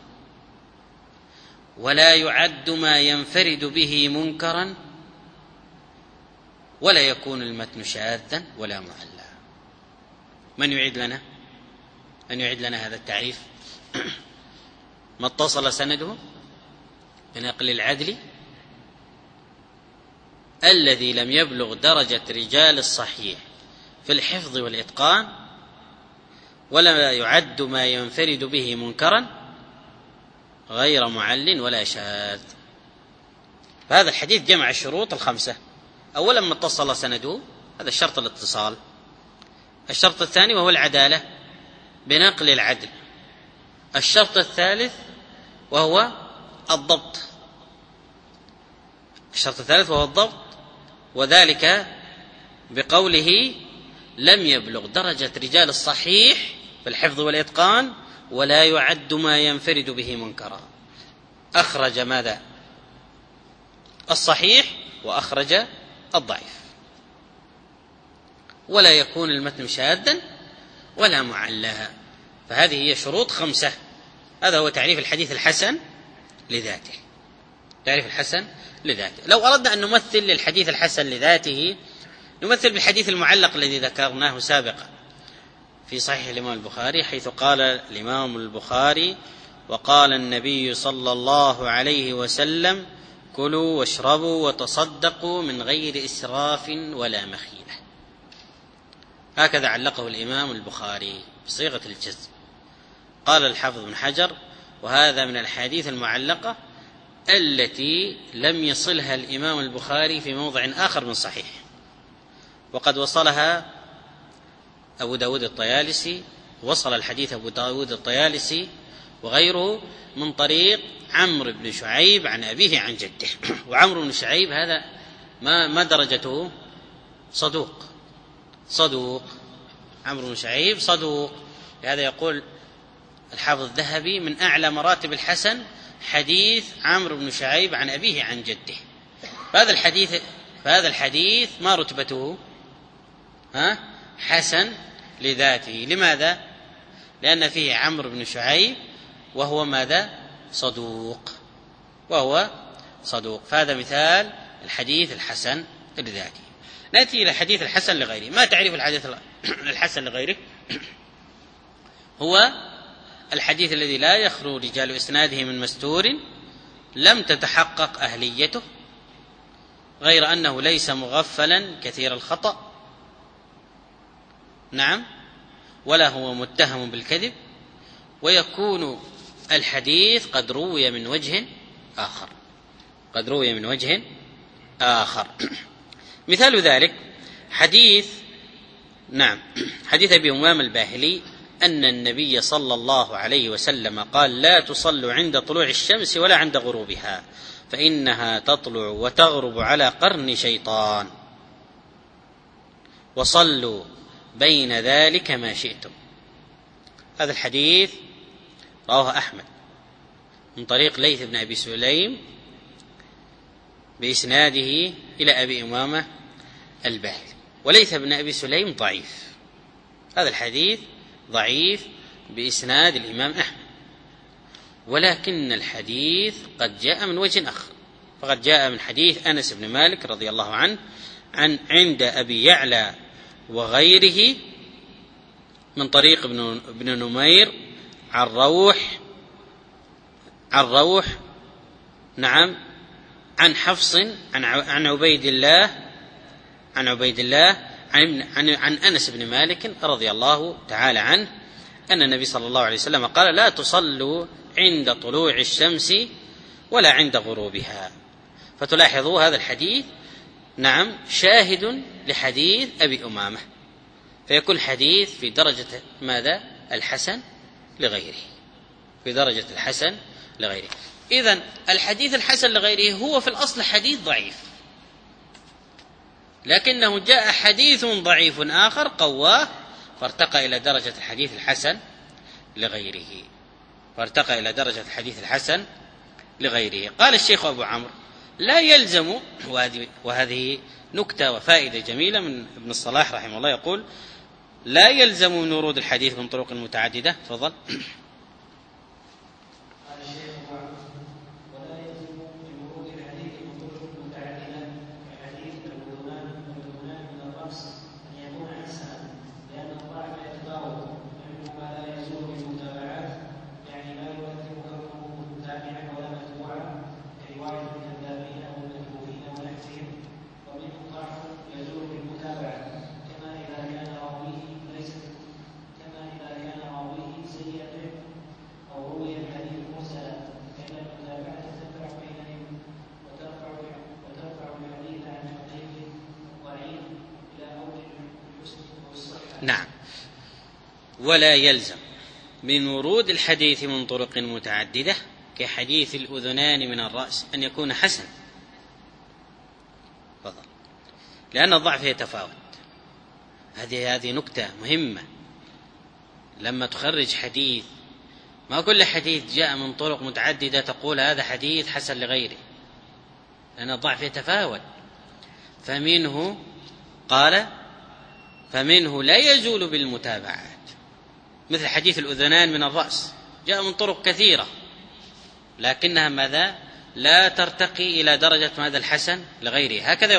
ولا يعد ما ينفرد به منكرا ولا يكون المتن شاذا ولا معلا. من يعيد لنا؟ من يعيد لنا هذا التعريف؟ ما اتصل سنده بنقل العدل الذي لم يبلغ درجة رجال الصحيح في الحفظ والإتقان ولا يعد ما ينفرد به منكرا غير معل ولا شاذ. فهذا الحديث جمع الشروط الخمسة. أولا ما اتصل سنده، هذا الشرط الاتصال. الشرط الثاني وهو العدالة بنقل العدل. الشرط الثالث وهو الضبط. الشرط الثالث وهو الضبط، وذلك بقوله لم يبلغ درجة رجال الصحيح في الحفظ والإتقان ولا يعد ما ينفرد به منكرا. أخرج ماذا؟ الصحيح وأخرج الضعيف. ولا يكون المتن شاذا ولا معلا. فهذه هي شروط خمسة. هذا هو تعريف الحديث الحسن لذاته. تعريف الحسن لذاته. لو أردنا أن نمثل للحديث الحسن لذاته نمثل بالحديث المعلق الذي ذكرناه سابقا في صحيح الإمام البخاري، حيث قال الإمام البخاري وقال النبي صلى الله عليه وسلم كلوا واشربوا وتصدقوا من غير إسراف ولا مخيلة. هكذا علقه الإمام البخاري بصيغة الجزم. قال الحافظ بن حجر وهذا من الحديث المعلقة التي لم يصلها الإمام البخاري في موضع آخر من صحيح، وقد وصلها أبو داود الطيالسي، وصل الحديث أبو داود الطيالسي وغيره من طريق عمرو بن شعيب عن أبيه عن جده. وعمرو بن شعيب هذا ما درجته؟ صدوق. عمرو بن شعيب صدوق. لهذا يقول الحافظ الذهبي من أعلى مراتب حديث عمرو بن شعيب عن أبيه عن جده. فهذا الحديث ما رتبته؟ حسن لذاته. لماذا؟ لأن فيه عمرو بن شعيب وهو ماذا؟ صدوق. فهذا مثال الحديث الحسن لذاته. نأتي إلى الحديث الحسن لغيره. ما تعريف الحديث الحسن لغيره؟ هو الحديث الذي لا يخلو رجال إسناده من مستور لم تتحقق أهليته، غير أنه ليس مغفلا كثير الخطأ، نعم، ولا هو متهم بالكذب، ويكون الحديث قد روي من وجه آخر. مثال ذلك حديث أبي أمامة الباهلي أن النبي صلى الله عليه وسلم قال: لا تصلوا عند طلوع الشمس ولا عند غروبها فإنها تطلع وتغرب على قرن شيطان، وصلوا بين ذلك ما شئتم. هذا الحديث رواه أحمد من طريق ليث بن أبي سليم بإسناده إلى أبي أمامة الباهلي، وليث بن أبي سليم ضعيف. هذا الحديث ضعيف بإسناد الإمام أحمد، ولكن الحديث قد جاء من وجه آخر، فقد جاء من حديث أنس بن مالك رضي الله عنه عند أبي يعلى وغيره من طريق ابن نمير عن روح عن حفص عن عبيد الله عن أنس بن مالك رضي الله تعالى عنه أن النبي صلى الله عليه وسلم قال: لا تصلوا عند طلوع الشمس ولا عند غروبها. فتلاحظوا هذا الحديث شاهد لحديث أبي أمامة، فيكون الحديث في درجة ماذا؟ الحسن لغيره، في درجة الحسن لغيره. إذن الحديث الحسن لغيره هو في الأصل حديث ضعيف، لكنه جاء حديث ضعيف آخر قواه فارتقى إلى درجة الحديث الحسن لغيره. قال الشيخ أبو عمرو: لا يلزم، وهذه نكتة وفائدة جميلة من ابن الصلاح رحمه الله، يقول: لا يلزم من ورود الحديث من طرق متعددة. تفضل. ولا يلزم من ورود الحديث من طرق متعددة كحديث الأذنان من الرأس أن يكون حسن، لأن الضعف يتفاوت. هذه نكتة مهمة. لما تخرج حديث، ما كل حديث جاء من طرق متعددة تقول هذا حديث حسن لغيره، لأن الضعف يتفاوت. فمنه لا يزول بالمتابعات، مثل حديث الأذنان من الرأس جاء من طرق كثيرة، لكنها ماذا؟ لا ترتقي إلى درجة ماذا؟ الحسن لغيره. هكذا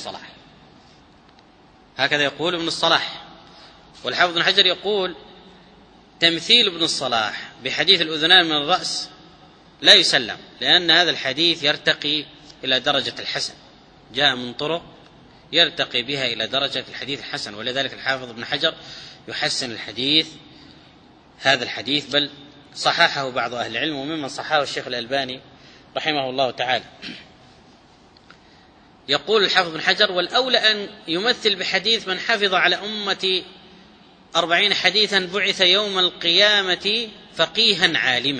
يقول ابن الصلاح. والحافظ ابن حجر يقول: تمثيل ابن الصلاح بحديث الأذنان من الرأس لا يسلم، لأن هذا الحديث يرتقي إلى درجة الحسن، جاء من طرق يرتقي بها إلى درجة الحديث الحسن، ولذلك الحافظ ابن حجر يحسن هذا الحديث، بل صححه بعض أهل العلم، وممن صححه الشيخ الألباني رحمه الله تعالى. يقول الحافظ ابن حجر: والأولى أن يمثل بحديث من حفظ على أمتي 40 حديثا بعث يوم القيامة فقيها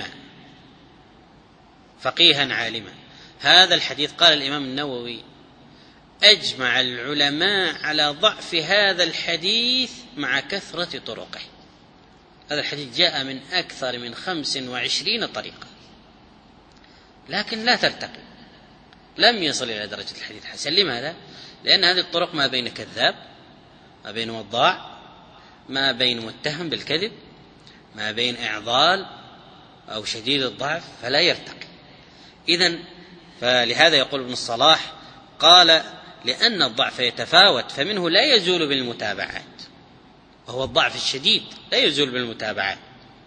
عالما. هذا الحديث قال الإمام النووي: أجمع العلماء على ضعف هذا الحديث مع كثرة طرقه. هذا الحديث جاء من أكثر من 25 طريقة، لكن لا ترتقي، لم يصل إلى درجة الحديث الحسن. لماذا؟ لأن هذه الطرق ما بين كذاب، ما بين وضاع، ما بين متهم بالكذب، ما بين إعضال أو شديد الضعف، فلا يرتقي. فلهذا يقول ابن الصلاح قال: لأن الضعف يتفاوت، فمنه لا يزول بالمتابعات، وهو الضعف الشديد لا يزول بالمتابعات،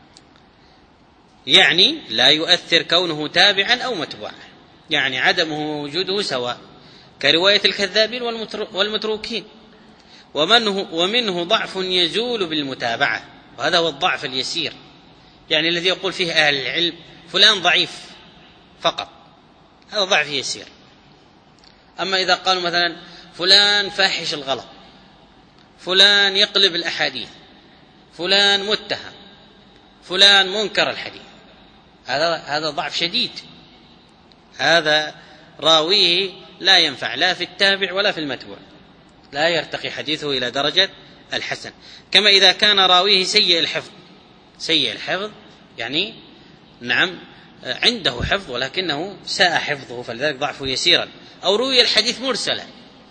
يعني لا يؤثر كونه تابعا أو متبوعا، يعني عدمه وجوده سواء، كرواية الكذابين والمتروكين. ومنه ضعف يزول بالمتابعة، وهذا هو الضعف اليسير، يعني الذي يقول فيه أهل العلم فلان ضعيف فقط، هذا ضعف يسير. أما إذا قالوا مثلا فلان فاحش الغلط، فلان يقلب الأحاديث، فلان متهم، فلان منكر الحديث، هذا ضعف شديد، هذا راويه لا ينفع لا في التابع ولا في المتبوع، لا يرتقي حديثه إلى درجة الحسن. كما إذا كان راويه سيء الحفظ، سيء الحفظ يعني نعم عنده حفظ ولكنه ساء حفظه فلذلك ضعفه يسيرا، أو روي الحديث مرسلا.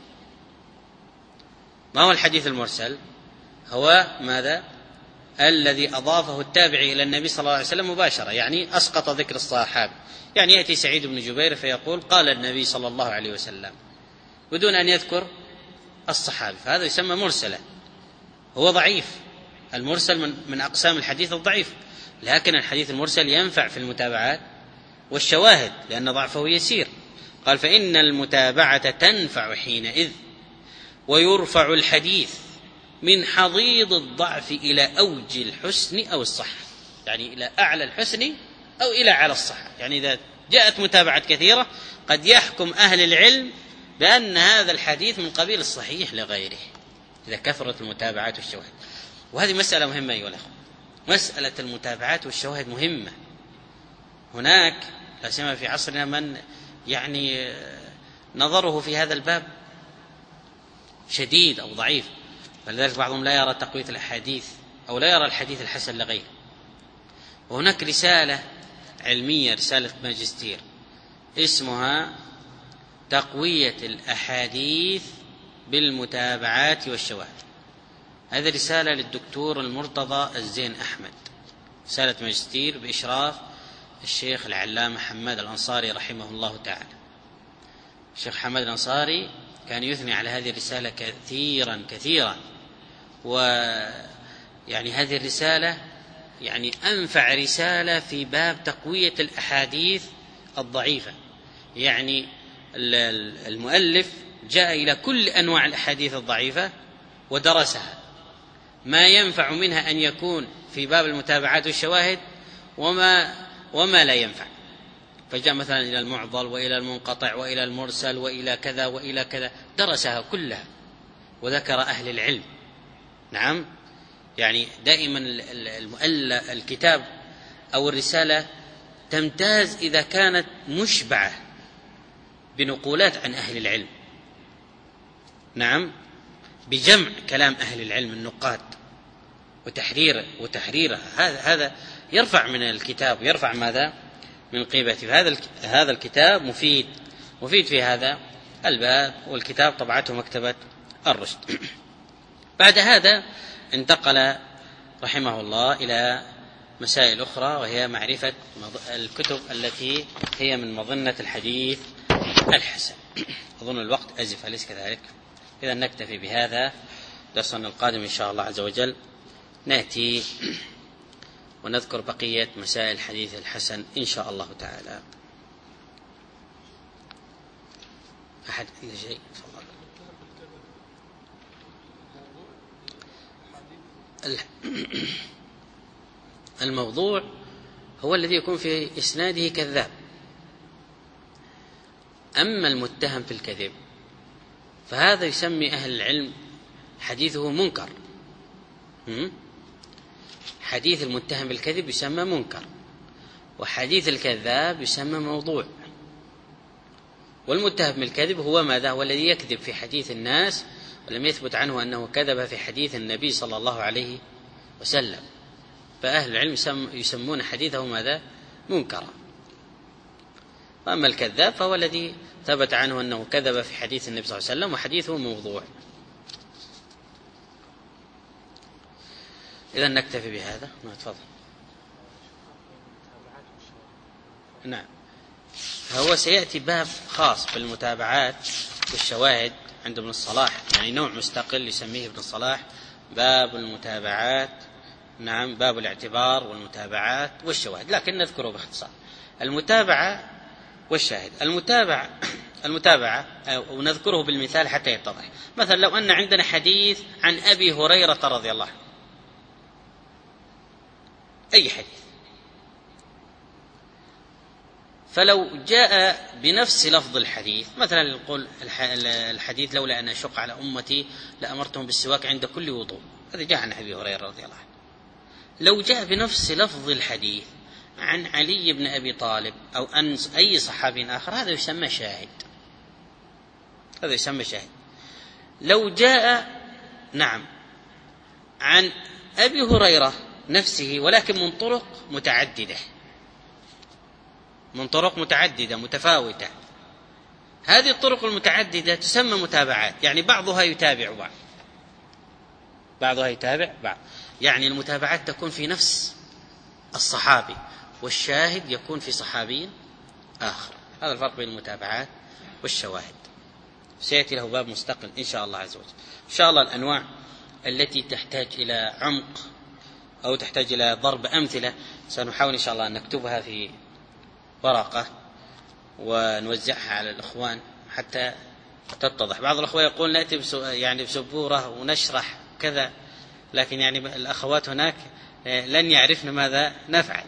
ما هو الحديث المرسل؟ هو ماذا؟ الذي أضافه التابعي إلى النبي صلى الله عليه وسلم مباشرة، يعني أسقط ذكر الصحابة. يعني يأتي سعيد بن جبير فيقول قال النبي صلى الله عليه وسلم بدون أن يذكر الصحابي، فهذا يسمى مرسلا، هو ضعيف. المرسل من أقسام الحديث الضعيف، لكن الحديث المرسل ينفع في المتابعات والشواهد لأن ضعفه يسير. قال فإن المتابعة تنفع حينئذ، ويرفع الحديث من حضيض الضعف إلى أوج الحسن أو الصحة، يعني إلى أعلى الحسن أو إلى أعلى الصحة. يعني إذا جاءت متابعة كثيرة قد يحكم أهل العلم بأن هذا الحديث من قبيل الصحيح لغيره إذا كثرت المتابعات والشواهد. وهذه مسألة مهمة أيها الأخوة، مسألة المتابعات والشواهد مهمة. هناك لا سيما في عصرنا من يعني نظره في هذا الباب شديد أو ضعيف، فلذلك بعضهم لا يرى تقوية الأحاديث أو لا يرى الحديث الحسن لغيره. وهناك رسالة علمية، رسالة ماجستير اسمها تقوية الأحاديث بالمتابعات والشواهد. هذه رسالة للدكتور المرتضى الزين أحمد، رسالة ماجستير بإشراف الشيخ العلامة حماد الأنصاري رحمه الله تعالى. الشيخ حماد الأنصاري كان يثني على هذه الرسالة كثيرا كثيرا، ويعني هذه الرسالة يعني أنفع رسالة في باب تقوية الأحاديث الضعيفة. يعني المؤلف جاء إلى كل أنواع الأحاديث الضعيفة ودرسها، ما ينفع منها أن يكون في باب المتابعات والشواهد وما لا ينفع، فجاء مثلا إلى المعضل وإلى المنقطع وإلى المرسل وإلى كذا وإلى كذا، درسها كلها وذكر أهل العلم. نعم، يعني دائما الكتاب أو الرسالة تمتاز إذا كانت مشبعة بنقولات عن أهل العلم، نعم، بجمع كلام أهل العلم النقاد وتحريرها. هذا يرفع من الكتاب، يرفع ماذا؟ من قيمته. هذا الكتاب مفيد في هذا الباب، والكتاب طبعته مكتبة الرشد. بعد هذا انتقل رحمه الله إلى مسائل أخرى، وهي معرفة الكتب التي هي من مظنة الحديث الحسن. أظن الوقت أزف، أليس كذلك؟ إذا نكتفي بهذا. درسنا القادم إن شاء الله عز وجل نأتي ونذكر بقية مسائل الحديث الحسن إن شاء الله تعالى. أحد عنده شيء؟ الموضوع هو الذي يكون في إسناده كذاب. أما المتهم في الكذب فهذا يسمي أهل العلم حديثه منكر. حديث المتهم بالكذب يسمى منكر، وحديث الكذاب يسمى موضوع. والمتهم بالكذب هو ماذا؟ هو الذي يكذب في حديث الناس ولم يثبت عنه أنه كذب في حديث النبي صلى الله عليه وسلم، فأهل العلم يسمون حديثه ماذا؟ منكرا. وأما الكذاب فهو الذي ثبت عنه أنه كذب في حديث النبي صلى الله عليه وسلم وحديثه موضوع. إذا نكتفي بهذا. تفضل. نعم، هو سيأتي باب خاص بالمتابعات والشواهد عند ابن الصلاح، يعني نوع مستقل يسميه ابن الصلاح باب المتابعات. نعم، باب الاعتبار والمتابعات والشواهد، لكن نذكره باختصار. المتابعة والشاهد. المتابعة ونذكره بالمثال حتى يتضح. مثلا لو أن عندنا حديث عن أبي هريرة رضي الله عنه، أي حديث، فلو جاء بنفس لفظ الحديث، مثلا نقول الحديث لولا أن أشق على أمتي لأمرتهم بالسواك عند كل وضوء، هذا جاء عن أبي هريرة رضي الله عنه. لو جاء بنفس لفظ الحديث عن علي بن أبي طالب أو أن أي صحابي آخر، هذا يسمى شاهد، هذا يسمى شاهد. لو جاء نعم عن أبي هريرة نفسه ولكن من طرق متعددة، من طرق متعددة متفاوتة، هذه الطرق المتعددة تسمى متابعات، يعني بعضها يتابع بعض، بعضها يتابع بعض، يعني المتابعات تكون في نفس الصحابي والشاهد يكون في صحابي آخر. هذا الفرق بين المتابعات والشواهد، سيأتي له باب مستقل إن شاء الله عز وجل. إن شاء الله الأنواع التي تحتاج إلى عمق أو تحتاج إلى ضرب أمثلة سنحاول إن شاء الله أن نكتبها في ورقة ونوزعها على الإخوان حتى تتضح. بعض الأخوة يقول نأتي يعني بسبورة ونشرح كذا، لكن يعني الأخوات هناك لن يعرفن ماذا نفعل،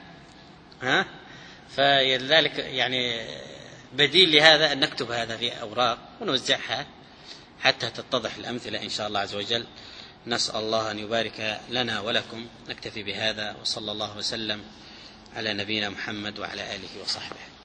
فلذلك يعني بديل لهذا أن نكتب هذا في أوراق ونوزعها حتى تتضح الأمثلة إن شاء الله عز وجل. نسأل الله أن يبارك لنا ولكم. نكتفي بهذا، وصلى الله وسلم على نبينا محمد وعلى آله وصحبه.